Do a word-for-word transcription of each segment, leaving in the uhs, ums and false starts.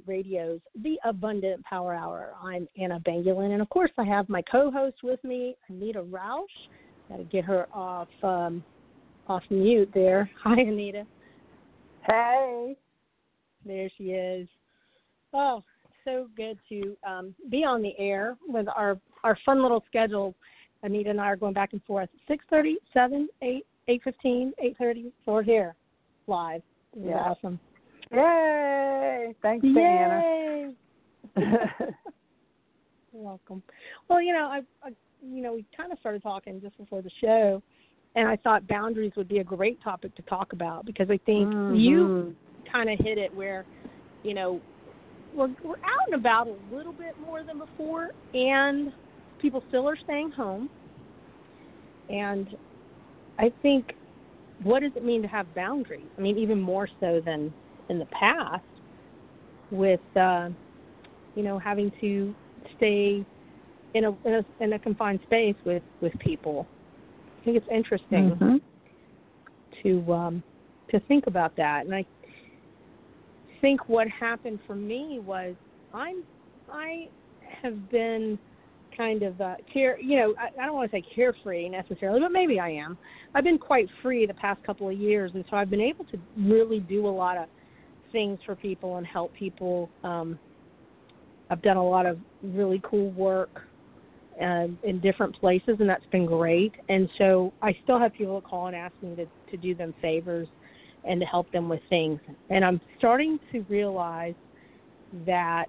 Radio's The Abundant Power Hour. I'm Anna Bangulin, and of course I have my co-host with me, Anita Roush. Got to get her off um, off mute there. Hi, Anita. Hey. There she is. Oh, so good to um, be on the air with our, our fun little schedule. Anita and I are going back and forth. six thirty, seven, eight, eight fifteen, eight thirty, so we're here live. This yeah. is awesome. Yay! Thanks, Yay! Anna. You're welcome. Well, you know, I, I, you know, we kind of started talking just before the show, and I thought boundaries would be a great topic to talk about because I think mm-hmm. you kind of hit it where, you know, we're we're out and about a little bit more than before, and people still are staying home. And I think, what does it mean to have boundaries? I mean, even more so than in the past with, uh, you know, having to stay in a, in a in a confined space with, with people. I think it's interesting mm-hmm. to um, to think about that. And I think what happened for me was I'm I have been kind of uh, care, you know, I, I don't want to say carefree necessarily, but maybe I am. I've been quite free the past couple of years, and so I've been able to really do a lot of things for people and help people. Um, I've done a lot of really cool work uh, in different places, and that's been great. And so I still have people that call and ask me to, to do them favors and to help them with things. And I'm starting to realize that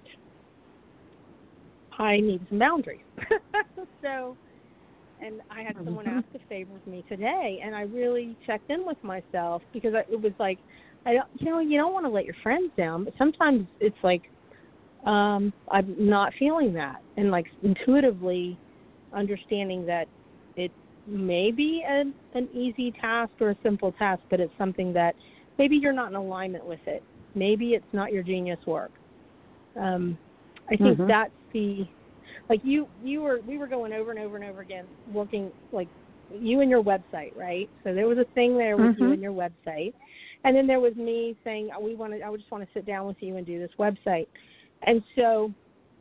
I need some boundaries. so, and I had someone mm-hmm. ask a favor of me today, and I really checked in with myself because I, it was like, I don't, you know, you don't want to let your friends down, but sometimes it's like um, I'm not feeling that, and like intuitively understanding that it may be an, an easy task or a simple task, but it's something that maybe you're not in alignment with it. Maybe it's not your genius work. Um, I think mm-hmm. that's the, like you, you were, we were going over and over and over again, working like you and your website, right? So there was a thing there with mm-hmm. you and your website. And then there was me saying, we want to, I would just want to sit down with you and do this website. And so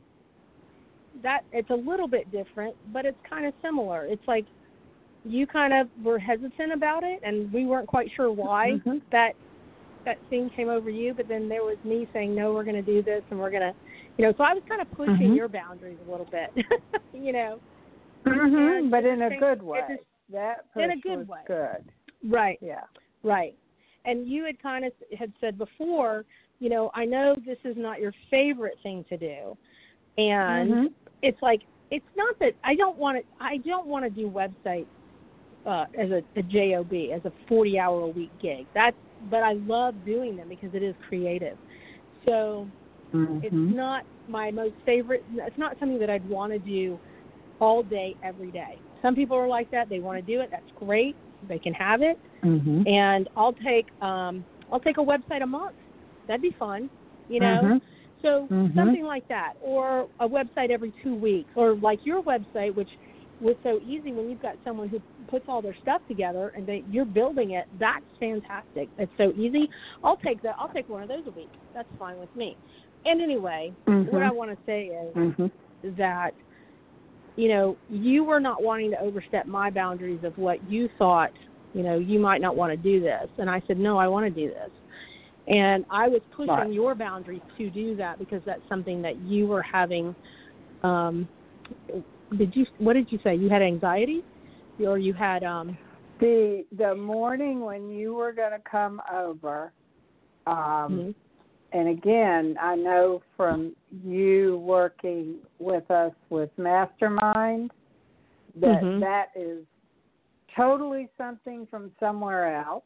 that, it's a little bit different, but it's kind of similar. It's like you kind of were hesitant about it, and we weren't quite sure why mm-hmm. that that thing came over you, but then there was me saying, no, we're going to do this, and we're going to, you know, so I was kind of pushing mm-hmm. your boundaries a little bit, you know. Mm-hmm. But in a good way. Just, that push in a good was way. good. Right. Yeah. Right. And you had kind of had said before, you know, I know this is not your favorite thing to do. And mm-hmm. it's like, it's not that I don't want to, I don't want to do websites uh, as a, a job, as a forty-hour-a-week gig. That's, but I love doing them because it is creative. So mm-hmm. it's not my most favorite, it's not something that I'd want to do all day, every day. Some people are like that. They want to do it. That's great. They can have it. Mm-hmm. And I'll take um, I'll take a website a month. That'd be fun, you know. Mm-hmm. So mm-hmm. something like that, or a website every two weeks, or like your website, which was so easy when you've got someone who puts all their stuff together and they, you're building it. That's fantastic. It's so easy. I'll take that. I'll take one of those a week. That's fine with me. And anyway, mm-hmm. what I want to say is mm-hmm. that, you know, you were not wanting to overstep my boundaries of what you thought, you know, you might not want to do this. And I said, no, I want to do this. And I was pushing right. your boundaries to do that because that's something that you were having. Um, did you, what did you say? You had anxiety, or you had, um, the, the morning when you were going to come over, um, mm-hmm. and again, I know from you working with us with Mastermind that mm-hmm. that is totally something from somewhere else,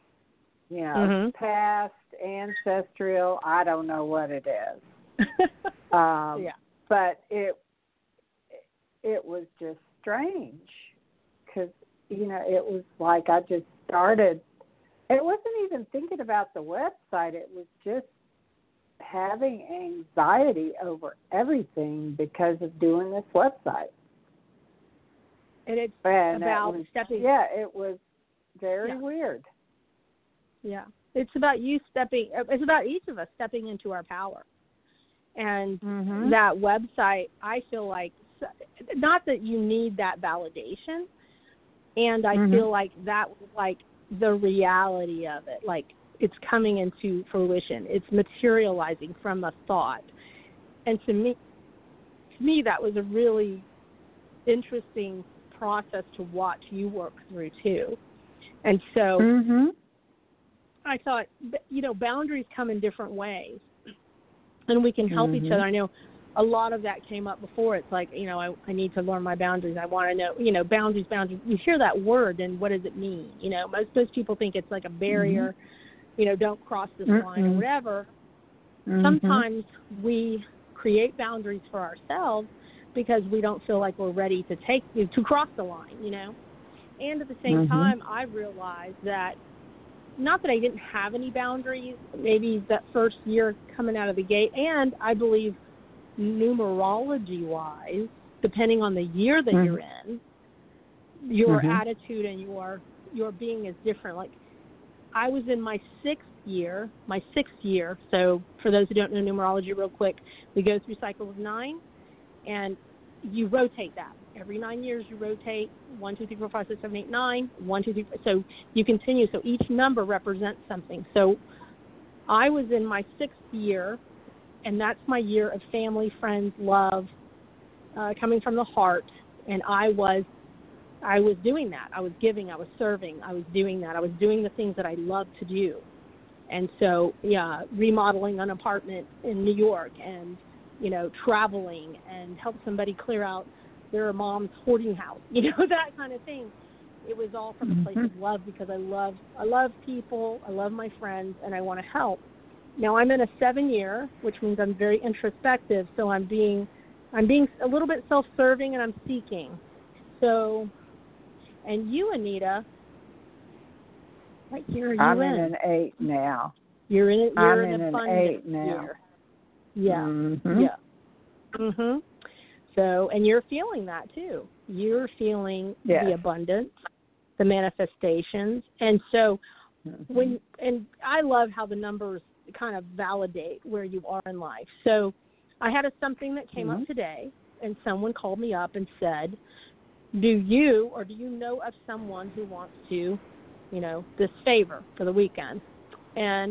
you know, mm-hmm. past, ancestral, I don't know what it is. um, yeah. But it it was just strange because, you know, it was like I just started. It wasn't even thinking about the website. It was just having anxiety over everything because of doing this website. And it's and about was, stepping. Yeah, it was very yeah. weird. Yeah. It's about you stepping, it's about each of us stepping into our power. And mm-hmm. that website, I feel like, not that you need that validation, and I mm-hmm. feel like that was like the reality of it. Like, it's coming into fruition. It's materializing from a thought. And to me, to me, that was a really interesting process to watch you work through, too. And so mm-hmm. I thought, you know, boundaries come in different ways, and we can help mm-hmm. each other. I know a lot of that came up before. It's like, you know, I, I need to learn my boundaries. I want to know, you know, boundaries, boundaries. You hear that word, and what does it mean? You know, most most people think it's like a barrier, mm-hmm. you know, don't cross this mm-hmm. line or whatever. Mm-hmm. Sometimes we create boundaries for ourselves because we don't feel like we're ready to take to cross the line, you know. And at the same mm-hmm. time, I realized that, not that I didn't have any boundaries, maybe that first year coming out of the gate, and I believe numerology-wise, depending on the year that mm-hmm. you're in, your mm-hmm. attitude and your your being is different. Like, I was in my sixth year, my sixth year, so for those who don't know numerology real quick, we go through cycles of nine, and you rotate that. Every nine years you rotate one, two, three, four, five, six, seven, eight, nine, one, two, three, four. So you continue. So each number represents something. So I was in my sixth year, and that's my year of family, friends, love, uh, coming from the heart. And I was, I was doing that. I was giving. I was serving. I was doing that. I was doing the things that I love to do. And so, yeah, remodeling an apartment in New York, and, you know, traveling and help somebody clear out their mom's hoarding house, you know, that kind of thing. It was all from a place mm-hmm. of love, because I love, I love people, I love my friends, and I want to help. Now I'm in a seven year, which means I'm very introspective. So I'm being, I'm being a little bit self-serving, and I'm seeking. So, and you, Anita, what year are you I'm in? in an eight now. You're in it. You're I'm in, in a an eight now. Year. Yeah. Mm-hmm. Yeah. Mhm. So, and you're feeling that too. You're feeling yes. the abundance, the manifestations, and so mm-hmm. when and I love how the numbers kind of validate where you are in life. So, I had a, something that came mm-hmm. up today, and someone called me up and said, "Do you or do you know of someone who wants to, you know, this favor for the weekend?" And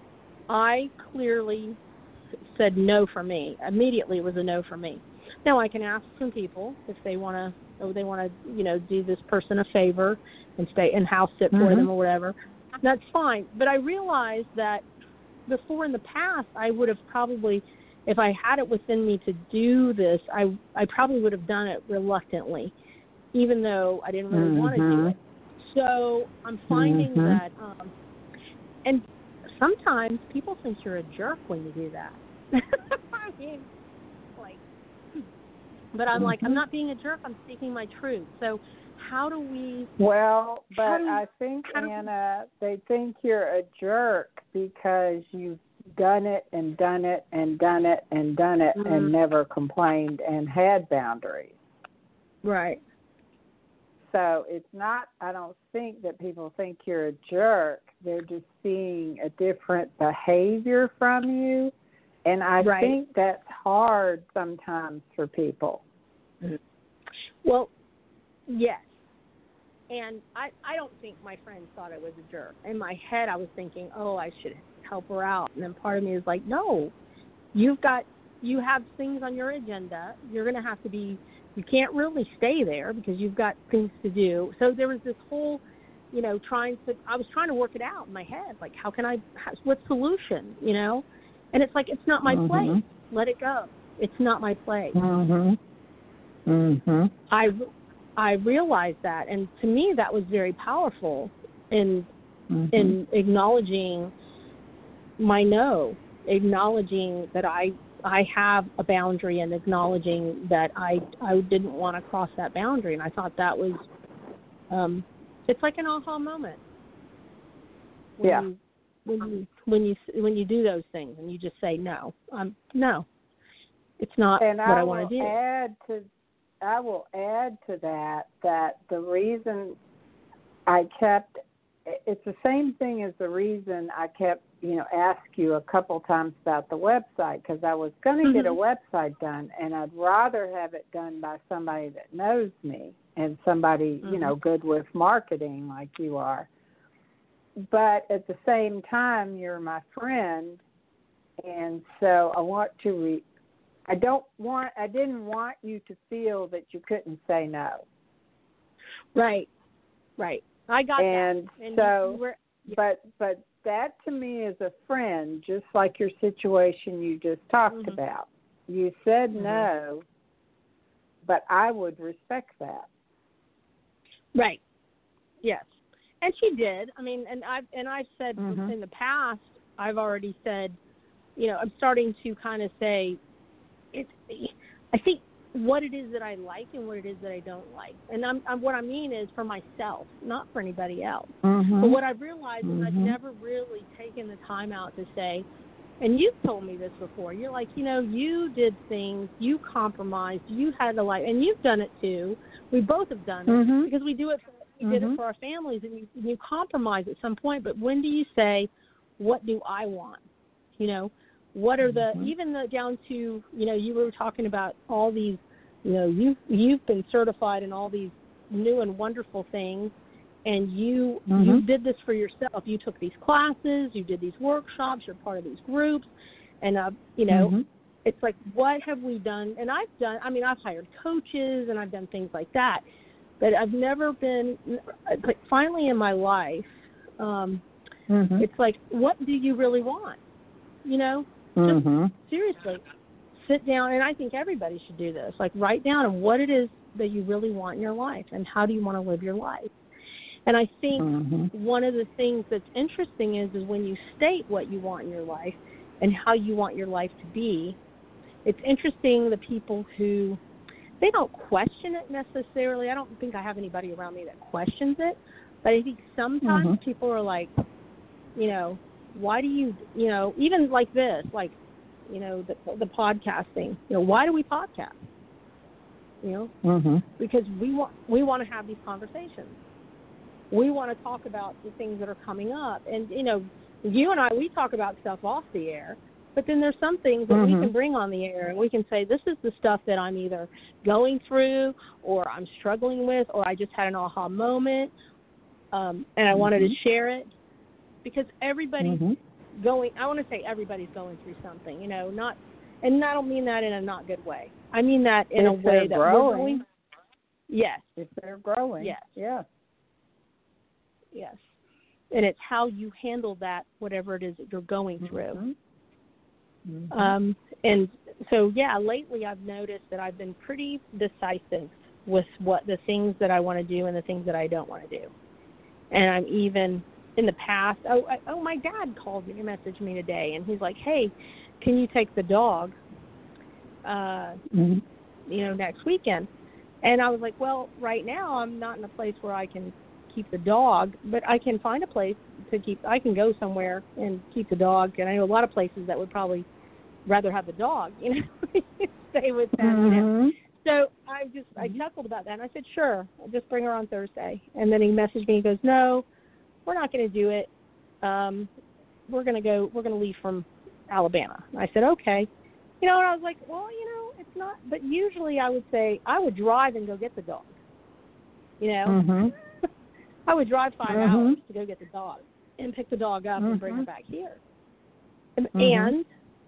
I clearly said no for me. Immediately, it was a no for me. Now I can ask some people if they want to, or they want to, you know, do this person a favor and stay and house sit mm-hmm. for them or whatever. That's fine. But I realized that before in the past, I would have probably, if I had it within me to do this, I I probably would have done it reluctantly, even though I didn't really mm-hmm. want to do it. So I'm finding mm-hmm. that, um, and sometimes people think you're a jerk when you do that. I mean, like, but I'm mm-hmm. like, I'm not being a jerk. I'm speaking my truth. So how do we? Well, but do, I think, Anna, they think you're a jerk because you've done it and done it and done it and done it mm-hmm. and never complained and had boundaries. Right. So it's not, I don't think that people think you're a jerk. They're just seeing a different behavior from you. And I right. think that's hard sometimes for people. Well, yes. And I, I don't think my friend thought I was a jerk. In my head, I was thinking, oh, I should help her out. And then part of me is like, no, you've got, you have things on your agenda. You're going to have to be, you can't really stay there because you've got things to do. So there was this whole, you know, trying to, I was trying to work it out in my head. Like, how can I, what solution, you know? And it's like, it's not my mm-hmm. place. Let it go. It's not my place. Mm-hmm. Mm-hmm. I, I realized that. And to me, that was very powerful in, mm-hmm. in acknowledging my no, acknowledging that I, I have a boundary and acknowledging that I, I didn't want to cross that boundary. And I thought that was, um, it's like an aha moment. When yeah. You, when you when you when you do those things and you just say no, um, no, it's not and what I, I want to do. Add to, I will add to that that the reason I kept it's the same thing as the reason I kept, you know, ask you a couple times about the website, because I was going to mm-hmm. get a website done, and I'd rather have it done by somebody that knows me and somebody, mm-hmm. you know, good with marketing like you are. But at the same time, you're my friend, and so I want to re- I don't want, I didn't want you to feel that you couldn't say no. Right, right. I got and that. And so, you were, yeah. but but that to me is a friend, just like your situation you just talked mm-hmm. about. You said mm-hmm. no, but I would respect that. Right. Yes, and she did. I mean, and I've and I've said mm-hmm. in the past, I've already said, you know, I'm starting to kind of say, it's. I think. What it is that I like and what it is that I don't like. And I'm, I'm, what I mean is for myself, not for anybody else. Mm-hmm. But what I've realized mm-hmm. is I've never really taken the time out to say, and you've told me this before, you're like, you know, you did things, you compromised, you had a life, and you've done it too. We both have done it mm-hmm. because we do it, for, we mm-hmm. did it for our families, and you, you compromise at some point. But when do you say, what do I want? You know, what are the, mm-hmm. even the down to, you know, you were talking about all these, you know, you, you've been certified in all these new and wonderful things, and you mm-hmm. you did this for yourself. You took these classes, you did these workshops, you're part of these groups, and, uh, you know, mm-hmm. it's like, what have we done? And I've done, I mean, I've hired coaches, and I've done things like that, but I've never been, like, finally in my life, um, mm-hmm. it's like, what do you really want? You know, mm-hmm. just seriously. Sit down, and I think everybody should do this. Like, write down what it is that you really want in your life, and how do you want to live your life. And I think mm-hmm. one of the things that's interesting is, is when you state what you want in your life and how you want your life to be, it's interesting the people who, they don't question it necessarily. I don't think I have anybody around me that questions it, but I think sometimes mm-hmm. people are like, you know, why do you, you know, even like this, like, you know, the, the podcasting, you know, why do we podcast? You know, mm-hmm. because we want, we want to have these conversations. We want to talk about the things that are coming up. And, you know, you and I, we talk about stuff off the air, but then there's some things that mm-hmm. we can bring on the air, and we can say, this is the stuff that I'm either going through, or I'm struggling with, or I just had an aha moment, um, and I mm-hmm. wanted to share it, because everybody's mm-hmm. going, I want to say everybody's going through something, you know, not, and I don't mean that in a not good way. I mean that in if a way that growing. we're going, yes. If they're growing. Yes. Yeah. Yes. And it's how you handle that, whatever it is that you're going through. Mm-hmm. Mm-hmm. Um, and so, yeah, lately I've noticed that I've been pretty decisive with what the things that I want to do and the things that I don't want to do. And I'm even in the past, oh, I, oh, my dad called me, messaged me today, and he's like, hey, can you take the dog, uh, mm-hmm. you know, next weekend? And I was like, well, right now I'm not in a place where I can keep the dog, but I can find a place to keep, I can go somewhere and keep the dog. And I know a lot of places that would probably rather have the dog, you know, stay with them, mm-hmm. you know. So I just, I chuckled about that, and I said, sure, I'll just bring her on Thursday. And then he messaged me, he goes, no, we're not going to do it. Um, we're going to go, we're going to leave from Alabama. And I said, okay. You know, and I was like, well, you know, it's not, but usually I would say I would drive and go get the dog, you know. Mm-hmm. I would drive five mm-hmm. hours to go get the dog and pick the dog up mm-hmm. and bring her back here. And, mm-hmm. and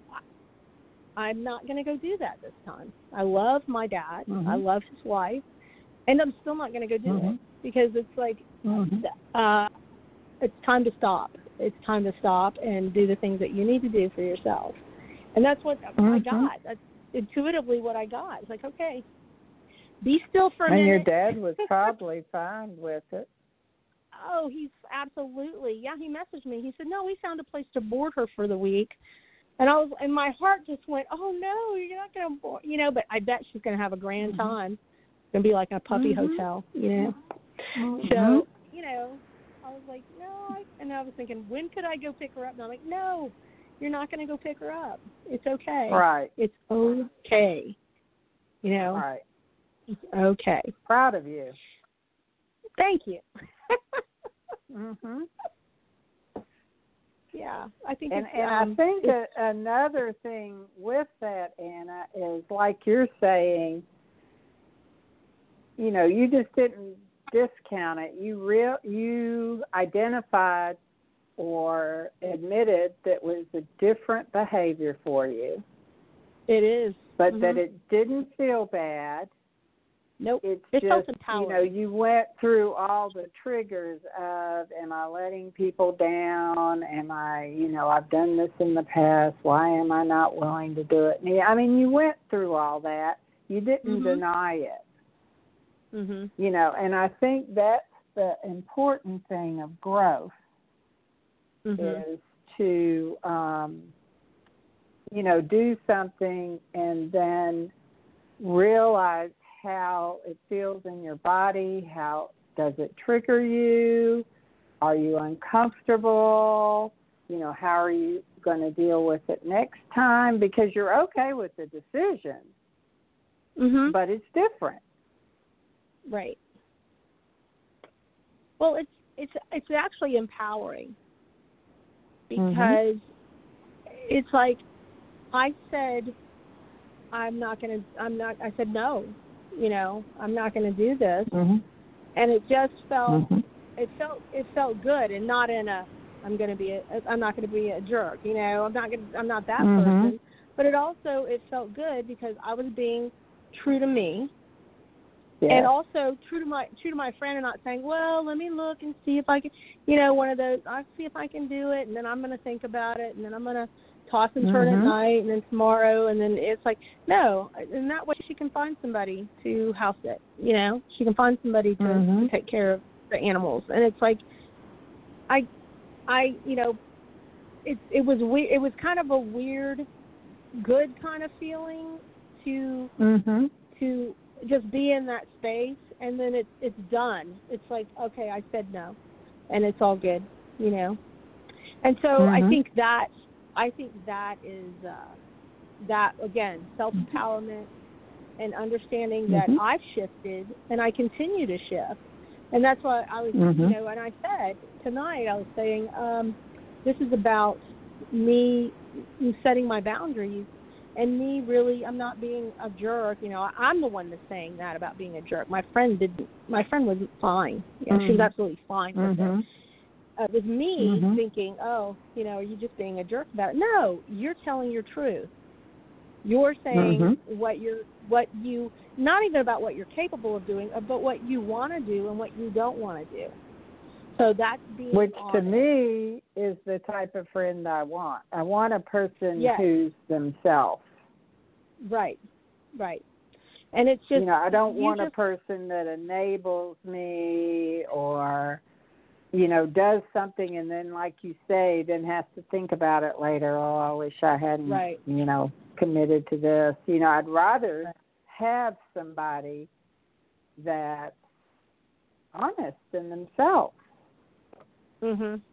I'm not going to go do that this time. I love my dad. Mm-hmm. I love his wife. And I'm still not going to go do mm-hmm. it because it's like, mm-hmm. uh, it's time to stop. It's time to stop and do the things that you need to do for yourself. And that's what mm-hmm. I got. That's intuitively what I got. It's like, okay, be still for a and minute. And your dad was probably fine with it. Oh, he's absolutely. Yeah, he messaged me. He said, no, we found a place to board her for the week. And I was, and my heart just went, oh, no, you're not going to board, you know, but I bet she's going to have a grand mm-hmm. time. It's going to be like a puppy mm-hmm. hotel, you know. Mm-hmm. So, you know, I was like, no. I, and I was thinking, when could I go pick her up? And I'm like, no, you're not going to go pick her up. It's okay. Right. It's okay. You know. Right. It's okay. Proud of you. Thank you. Mhm. Yeah, I think and it's, and um, I think it's, a, another thing with that, Anna, is like you're saying, you know, you just didn't discount it. You real you identified or admitted that was a different behavior for you, it is, but mm-hmm. that it didn't feel bad. Nope. It's it just, felt empowering. you know, you went through all the triggers of, am I letting people down? Am I, you know, I've done this in the past. Why am I not willing to do it? I mean, you went through all that. You didn't mm-hmm. deny it. Mm-hmm. You know, and I think that's the important thing of growth mm-hmm. is to, um, you know, do something and then realize how it feels in your body. How does it trigger you? Are you uncomfortable? You know, how are you going to deal with it next time? Because you're okay with the decision, mm-hmm. but it's different. Right. Well, it's it's it's actually empowering because mm-hmm. it's like I said, I'm not going to. I'm not. I said no. You know, I'm not going to do this, mm-hmm. and it just felt. Mm-hmm. It felt. It felt good, and not in a. I'm going to be. A, I'm not going to be a jerk. You know, I'm not going. I'm not that mm-hmm. person. But it also it felt good because I was being true to me. Yes. And also true to my true to my friend, and not saying, well, let me look and see if I can, you know, one of those. I'll see if I can do it, and then I'm going to think about it, and then I'm going to toss and turn mm-hmm. at night, and then tomorrow, and then it's like, no. And that way she can find somebody to house it. You know, she can find somebody to, mm-hmm. to take care of the animals, and it's like, I, I, you know, it it was we- it was kind of a weird, good kind of feeling to mm-hmm. to. just be in that space, and then it's it's done. It's like, okay, I said no, and it's all good, you know. And so mm-hmm. I think that I think that is uh, that again, self-empowerment and understanding that mm-hmm. I've shifted and I continue to shift. And that's why I was, mm-hmm. you know, and I said tonight I was saying um, this is about me setting my boundaries. And me really, I'm not being a jerk. You know, I'm the one that's saying that about being a jerk. My friend didn't. My friend was fine. You know, mm-hmm. she was absolutely fine with mm-hmm. it. Uh, it was me mm-hmm. thinking, oh, you know, are you just being a jerk about it? No, you're telling your truth. You're saying mm-hmm. what you're, what you, not even about what you're capable of doing, but what you want to do and what you don't want to do. So that's being Which honest. to me is the type of friend I want. I want a person yes. who's themselves. Right, right. And it's just, you know, I don't want just, a person that enables me or, you know, does something and then, like you say, then has to think about it later. Oh, I wish I hadn't, right. you know, committed to this. You know, I'd rather right. have somebody that's honest in themselves. Mhm.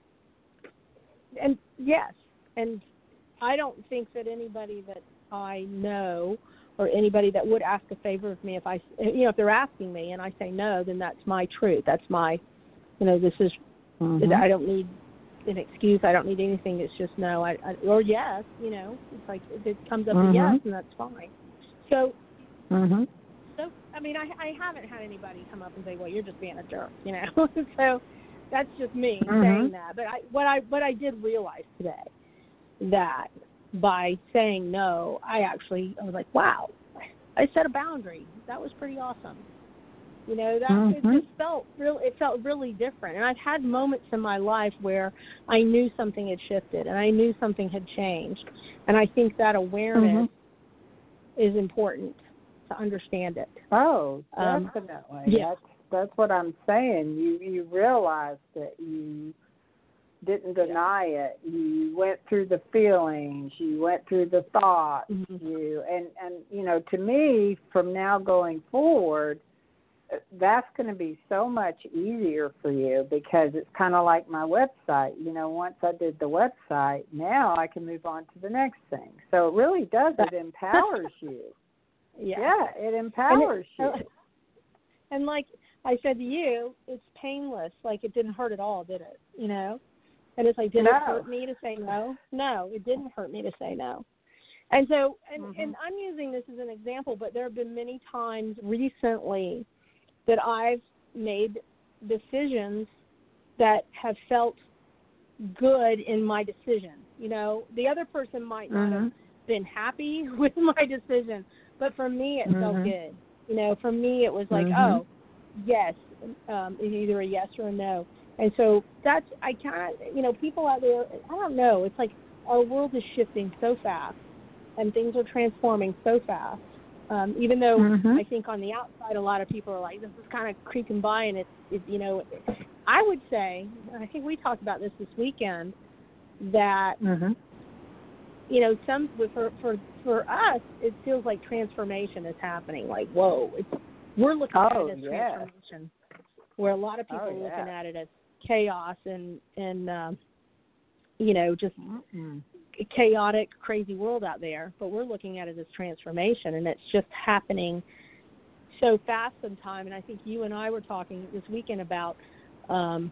And yes, and I don't think that anybody that I know or anybody that would ask a favor of me, if I, you know, if they're asking me and I say no, then that's my truth. That's my, you know, this is, mm-hmm. I don't need an excuse. I don't need anything. It's just no, I, I or yes, you know, it's like if it comes up mm-hmm. to yes, and that's fine. So, mm-hmm. so I mean, I, I haven't had anybody come up and say, well, you're just being a jerk, you know. So that's just me mm-hmm. saying that. But I, what I, what I did realize today that by saying no, I actually, I was like, wow, I set a boundary. That was pretty awesome. You know, that mm-hmm. it just felt real. It felt really different. And I've had moments in my life where I knew something had shifted and I knew something had changed. And I think that awareness mm-hmm. is important to understand it. Oh, um, definitely. Yeah. That's that's what I'm saying. You you realized that you didn't deny yeah. it. You went through the feelings. You went through the thoughts. Mm-hmm. You and and you know, to me, from now going forward, that's going to be so much easier for you because it's kind of like my website. You know, once I did the website, now I can move on to the next thing. So it really does. It empowers you. Yeah. Yeah, it empowers and it, you. And like I said to you, it's painless. Like, it didn't hurt at all, did it? You know? And it's like, did no. it hurt me to say no? No, it didn't hurt me to say no. And so, and, mm-hmm. and I'm using this as an example, but there have been many times recently that I've made decisions that have felt good in my decision. You know, the other person might not mm-hmm. have been happy with my decision, but for me, it mm-hmm. felt good. You know, for me, it was like, mm-hmm. oh, yes, um, it's either a yes or a no. And so that's, I can't, you know, people out there, I don't know, it's like our world is shifting so fast and things are transforming so fast. Um, even though mm-hmm. I think on the outside, a lot of people are like, this is kind of creaking by, and it's, it, you know, I would say, and I think we talked about this this weekend, that, mm-hmm. you know, some for, for for us, it feels like transformation is happening. Like, whoa, it's, we're looking oh, at it as yeah. transformation, where a lot of people oh, are looking yeah. at it as chaos and, and um, you know, just mm-hmm. chaotic, crazy world out there. But we're looking at it as transformation, and it's just happening so fast sometimes. And I think you and I were talking this weekend about um,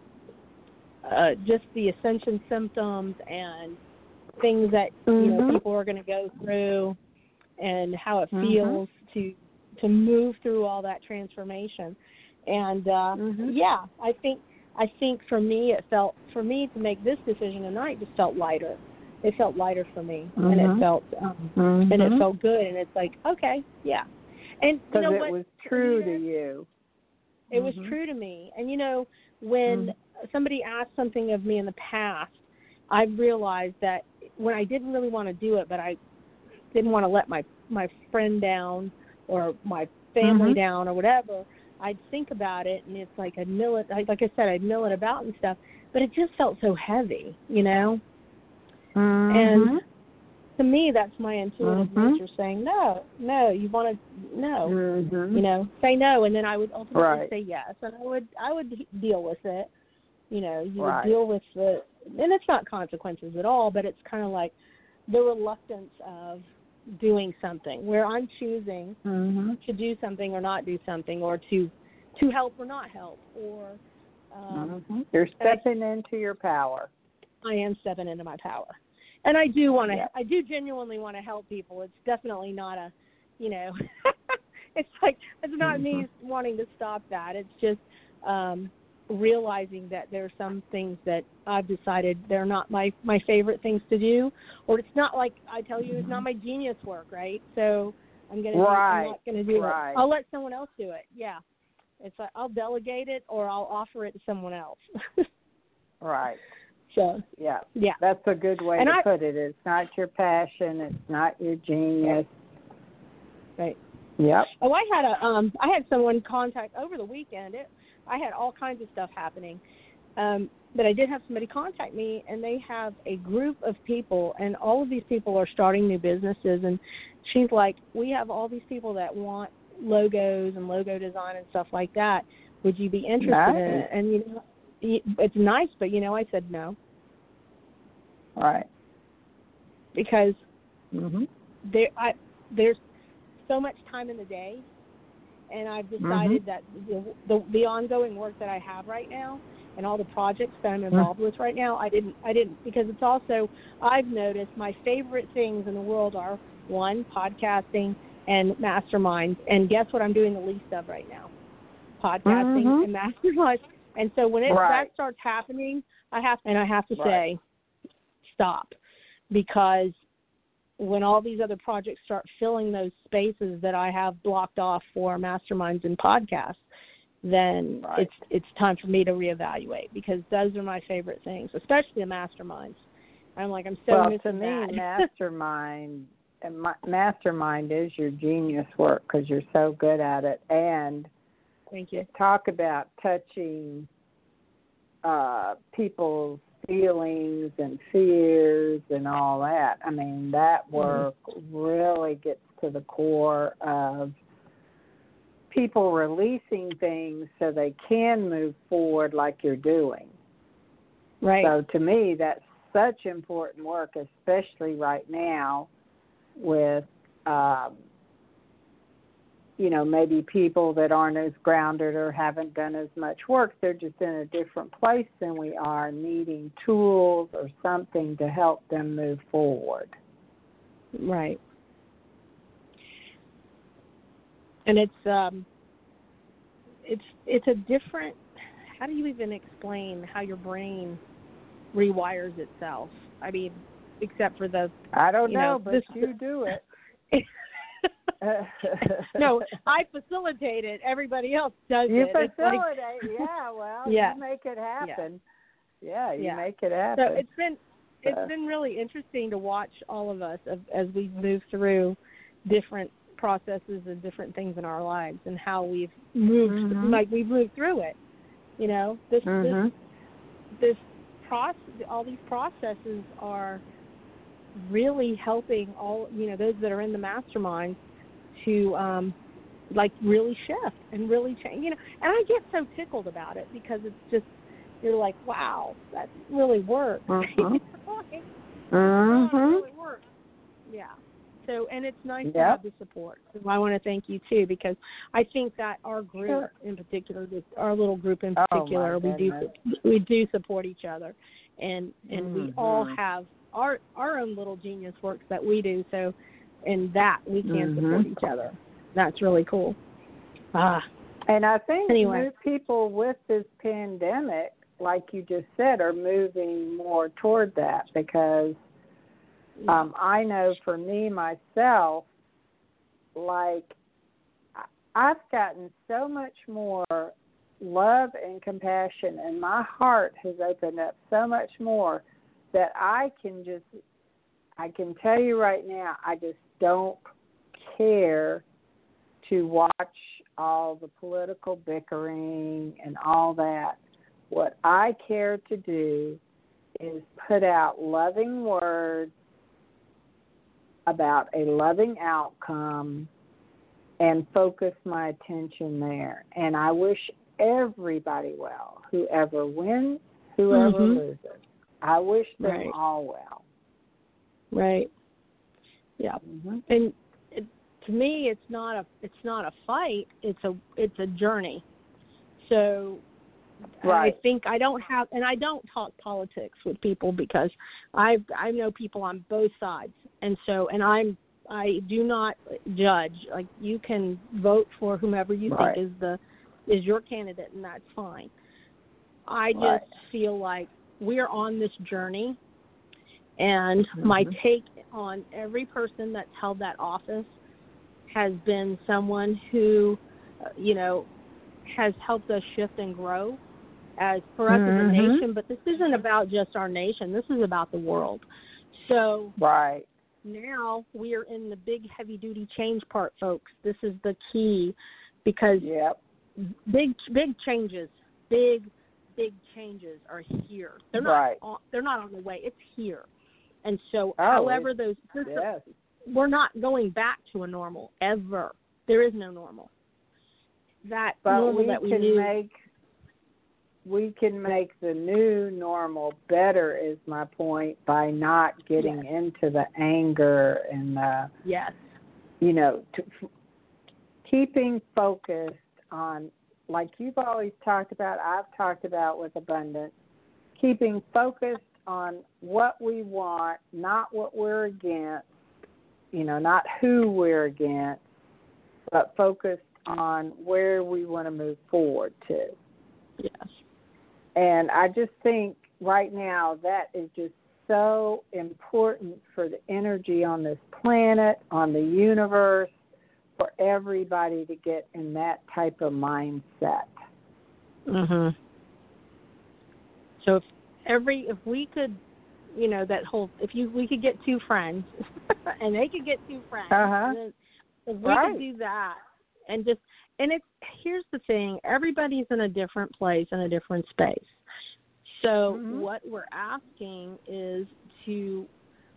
uh, just the ascension symptoms and things that mm-hmm. you know people are going to go through, and how it mm-hmm. feels to to move through all that transformation. And uh, mm-hmm. yeah, I think I think for me it felt for me to make this decision tonight just felt lighter. It felt lighter for me, mm-hmm. and it felt um, mm-hmm. and it felt good. And it's like, okay, yeah. And you know it what? was true Peter, to you. It mm-hmm. was true to me. And you know, when mm-hmm. somebody asked something of me in the past, I realized that when I didn't really want to do it, but I didn't want to let my, my friend down or my family mm-hmm. down or whatever, I'd think about it, and it's like I'd mill it, like I said, I'd mill it about and stuff, but it just felt so heavy, you know? Mm-hmm. And to me, that's my intuitive mm-hmm. nature saying, no, no, you want to, no, mm-hmm. you know, say no, and then I would ultimately right. say yes, and I would, I would deal with it. You know, you right. would deal with the, and it's not consequences at all, but it's kind of like the reluctance of doing something where I'm choosing mm-hmm. to do something or not do something, or to to help or not help, or um, mm-hmm. you're stepping I, into your power. I am stepping into my power, and I do want to. Yeah. I do genuinely want to help people. It's definitely not a, you know, it's like it's not mm-hmm. me wanting to stop that. It's just. Um, realizing that there are some things that I've decided they're not my, my favorite things to do, or it's not like I tell you, it's not my genius work, right? So I'm gonna, right. I'm not gonna do right. it. I'll let someone else do it. Yeah, it's like I'll delegate it, or I'll offer it to someone else. right. So yeah, yeah, that's a good way and to I, put it. It's not your passion. It's not your genius. Right. Yep. Oh, I had a um, I had someone contact over the weekend. It, I had all kinds of stuff happening, um, but I did have somebody contact me, and they have a group of people, and all of these people are starting new businesses. And she's like, we have all these people that want logos and logo design and stuff like that. Would you be interested nice. in it? And you know, it's nice, but you know, I said no. Right. Because mm-hmm. there, I, there's so much time in the day. And I've decided mm-hmm. that the, the the ongoing work that I have right now and all the projects that I'm involved mm-hmm. with right now, I didn't I didn't because it's also, I've noticed my favorite things in the world are, one, podcasting and masterminds. And guess what I'm doing the least of right now? Podcasting mm-hmm. and masterminds. And so when it right. that starts happening, I have and I have to right. say, stop, because when all these other projects start filling those spaces that I have blocked off for masterminds and podcasts, then right. it's it's time for me to reevaluate, because those are my favorite things, especially the masterminds. I'm like, I'm so well, missing to me, that. mastermind, mastermind is your genius work because you're so good at it. And thank you. Talk about touching uh, people's feelings and fears and all that. I mean, that work mm-hmm. really gets to the core of people releasing things so they can move forward like you're doing. Right. So to me, that's such important work, especially right now with um, you know, maybe people that aren't as grounded or haven't done as much work, they're just in a different place than we are, needing tools or something to help them move forward. Right. And it's um, it's it's a different. How do you even explain how your brain rewires itself? I mean, except for the I don't you know, know, but this, you do it. No, I facilitate it. Everybody else does you it. You facilitate, like, yeah. Well, yeah. you make it happen. Yeah, yeah you yeah. make it happen. So it's been it's uh, been really interesting to watch all of us as, as we move through different processes and different things in our lives, and how we've moved mm-hmm. like we've moved through it. You know, this mm-hmm. this this process, all these processes are really helping all you know those that are in the mastermind to um, like really shift and really change. You know, and I get so tickled about it because it's just you're like, wow, that really worked. Mm-hmm. like, mm-hmm. oh, it really worked. Yeah. So, and it's nice yep. to have the support. So I want to thank you too, because I think that our group sure. in particular, this, our little group in particular, oh, we do we do support each other, and and mm-hmm. we all have our our own little genius works that we do. So, in that we can mm-hmm. support each other. That's really cool. Ah. And I think anyway. new people with this pandemic, like you just said, are moving more toward that, because um, I know for me, myself, like I've gotten so much more love and compassion, and my heart has opened up so much more that I can just, I can tell you right now, I just don't care to watch all the political bickering and all that. What I care to do is put out loving words about a loving outcome and focus my attention there. And I wish everybody well, whoever wins, whoever mm-hmm. loses. I wish them right. all well. Right. Yeah. Mm-hmm. And it, to me, it's not a it's not a fight. It's a it's a journey. So right. I think I don't have, and I don't talk politics with people, because I I know people on both sides, and so and I'm I do not judge. Like, you can vote for whomever you right. think is the is your candidate, and that's fine. I just right. feel like we're on this journey, and mm-hmm. my take on every person that's held that office has been someone who, uh, you know, has helped us shift and grow as for us mm-hmm. as a nation. But this isn't about just our nation. This is about the world. So right. now we are in the big, heavy-duty change part, folks. This is the key, because yep. big, big changes, big, big changes are here. They're not. Right. On, they're not on the way. It's here. And so, oh, however those systems, yes. we're not going back to a normal ever. There is no normal. That but normal we that we can knew. make we can make the new normal better, is my point, by not getting yes. into the anger and the yes, you know, to, f- keeping focused on, like you've always talked about, I've talked about with abundance, keeping focused on what we want, not what we're against, you know, not who we're against, but focused on where we want to move forward to. Yes. And I just think right now that is just so important for the energy on this planet, on the universe, for everybody to get in that type of mindset. Mhm. So if every if we could, you know, that whole if you we could get two friends, and they could get two friends, uh-huh. and then if we right. could do that, and just and it's here's the thing: everybody's in a different place, in a different space. So mm-hmm. what we're asking is to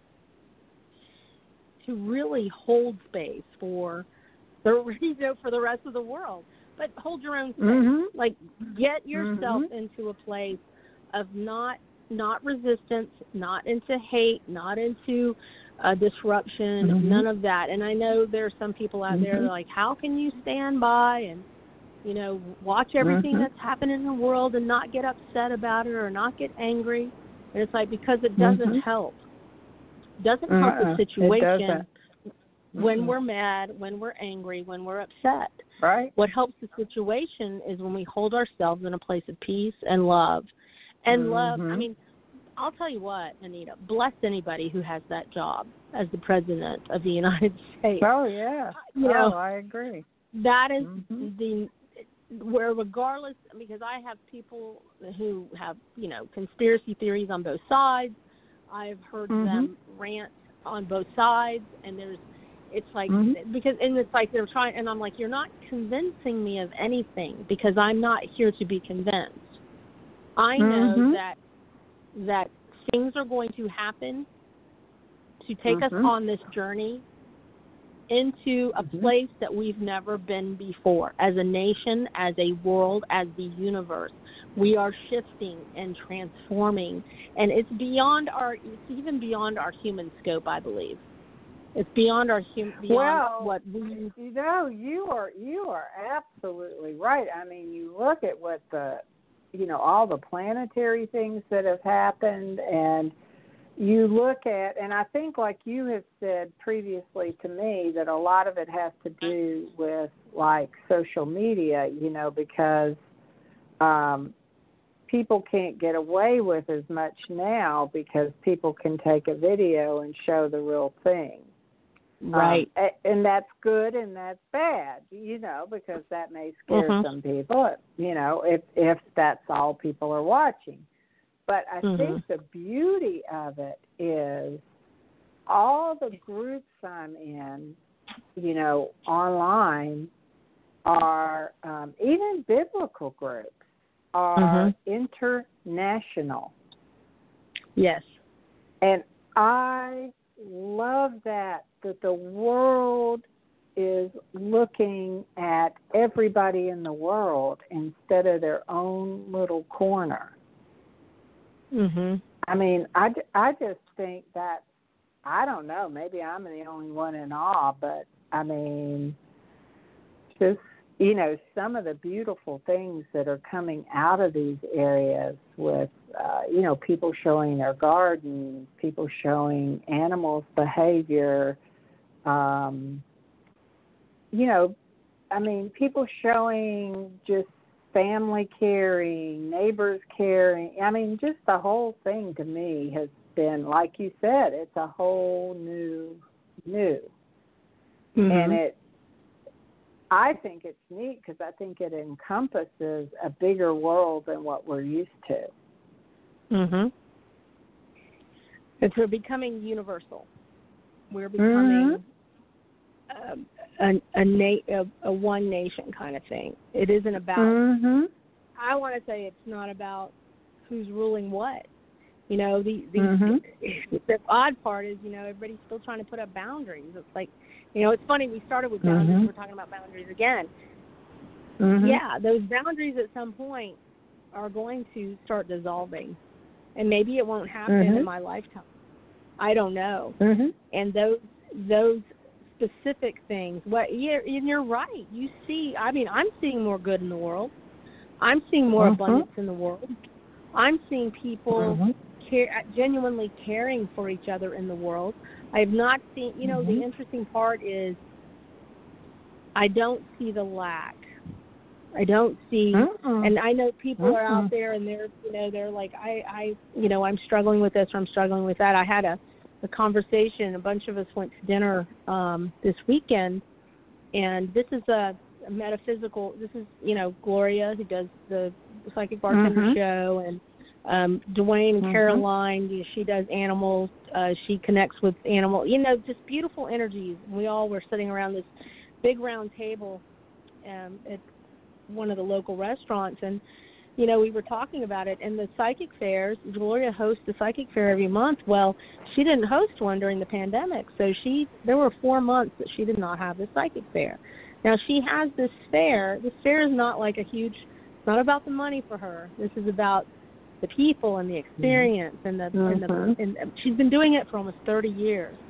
to really hold space for the you know for the rest of the world, but hold your own space. Mm-hmm. Like, get yourself mm-hmm. into a place of not not resistance, not into hate, not into uh, disruption, mm-hmm. none of that. And I know there are some people out mm-hmm. there that are like, how can you stand by and, you know, watch everything mm-hmm. that's happening in the world and not get upset about it or not get angry? And it's like, because it doesn't mm-hmm. help. It doesn't uh-uh. help the situation mm-hmm. when we're mad, when we're angry, when we're upset. Right. What helps the situation is when we hold ourselves in a place of peace and love. And mm-hmm. love, I mean, I'll tell you what, Anita, bless anybody who has that job as the President of the United States. Oh, yeah. You oh, know, I agree. That is mm-hmm. the, where regardless, because I have people who have, you know, conspiracy theories on both sides. I've heard mm-hmm. them rant on both sides, and there's, it's like, mm-hmm. because, and it's like they're trying, and I'm like, you're not convincing me of anything because I'm not here to be convinced. I know mm-hmm. that that things are going to happen to take mm-hmm. us on this journey into a mm-hmm. place that we've never been before. As a nation, as a world, as the universe, we are shifting and transforming, and it's beyond our, it's even beyond our human scope, I believe. It's beyond our hum, beyond well, what we. You know, you are you are absolutely right. I mean, you look at what the, you know, all the planetary things that have happened, and you look at, and I think like you have said previously to me, that a lot of it has to do with like social media, you know, because um, people can't get away with as much now because people can take a video and show the real thing. Right. Um, and that's good and that's bad, you know, because that may scare mm-hmm. some people, you know, if if that's all people are watching. But I mm-hmm. think the beauty of it is all the groups I'm in, you know, online are, um, even biblical groups, are mm-hmm. international. Yes. And I love that, that the world is looking at everybody in the world instead of their own little corner. Mhm. I mean, I, I just think that, I don't know, maybe I'm the only one in awe, but I mean, just, you know, some of the beautiful things that are coming out of these areas with, uh, you know, people showing their garden, people showing animals' behavior, um, you know, I mean, people showing just family caring, neighbors caring. I mean, just the whole thing to me has been, like you said, it's a whole new, new. Mm-hmm. And it, I think it's neat because I think it encompasses a bigger world than what we're used to. Mhm. It's we're becoming universal. We're becoming mm-hmm. a, a, a, na- a, a one nation kind of thing. It isn't about, mm-hmm. I want to say it's not about who's ruling what. You know, the the, mm-hmm. the odd part is, you know, everybody's still trying to put up boundaries. It's like, you know, it's funny, we started with boundaries, mm-hmm. we're talking about boundaries again. Mm-hmm. Yeah, those boundaries at some point are going to start dissolving. And maybe it won't happen mm-hmm. in my lifetime. I don't know. Mm-hmm. And those those specific things, what you're, you're right. You see, I mean, I'm seeing more good in the world. I'm seeing more mm-hmm. abundance in the world. I'm seeing people mm-hmm. care, genuinely caring for each other in the world. I have not seen, you know, mm-hmm. the interesting part is I don't see the lack. I don't see, mm-hmm. and I know people mm-hmm. are out there and they're, you know, they're like, I, I, you know, I'm struggling with this or I'm struggling with that. I had a, a conversation, a bunch of us went to dinner um, this weekend, and this is a, a metaphysical, this is, you know, Gloria, who does the Psychic Bartender mm-hmm. show, and um, Dwayne and mm-hmm. Caroline, you know, she does animals, uh, she connects with animals, you know, just beautiful energies. We all were sitting around this big round table um, at one of the local restaurants, and you know, we were talking about it, and the psychic fairs, Gloria hosts a psychic fair every month. Well, she didn't host one during the pandemic, so she there were four months that she did not have the psychic fair. Now, she has this fair. This fair is not like a huge, it's not about the money for her. This is about the people and the experience, mm-hmm. and the, mm-hmm. and the and she's been doing it for almost thirty years.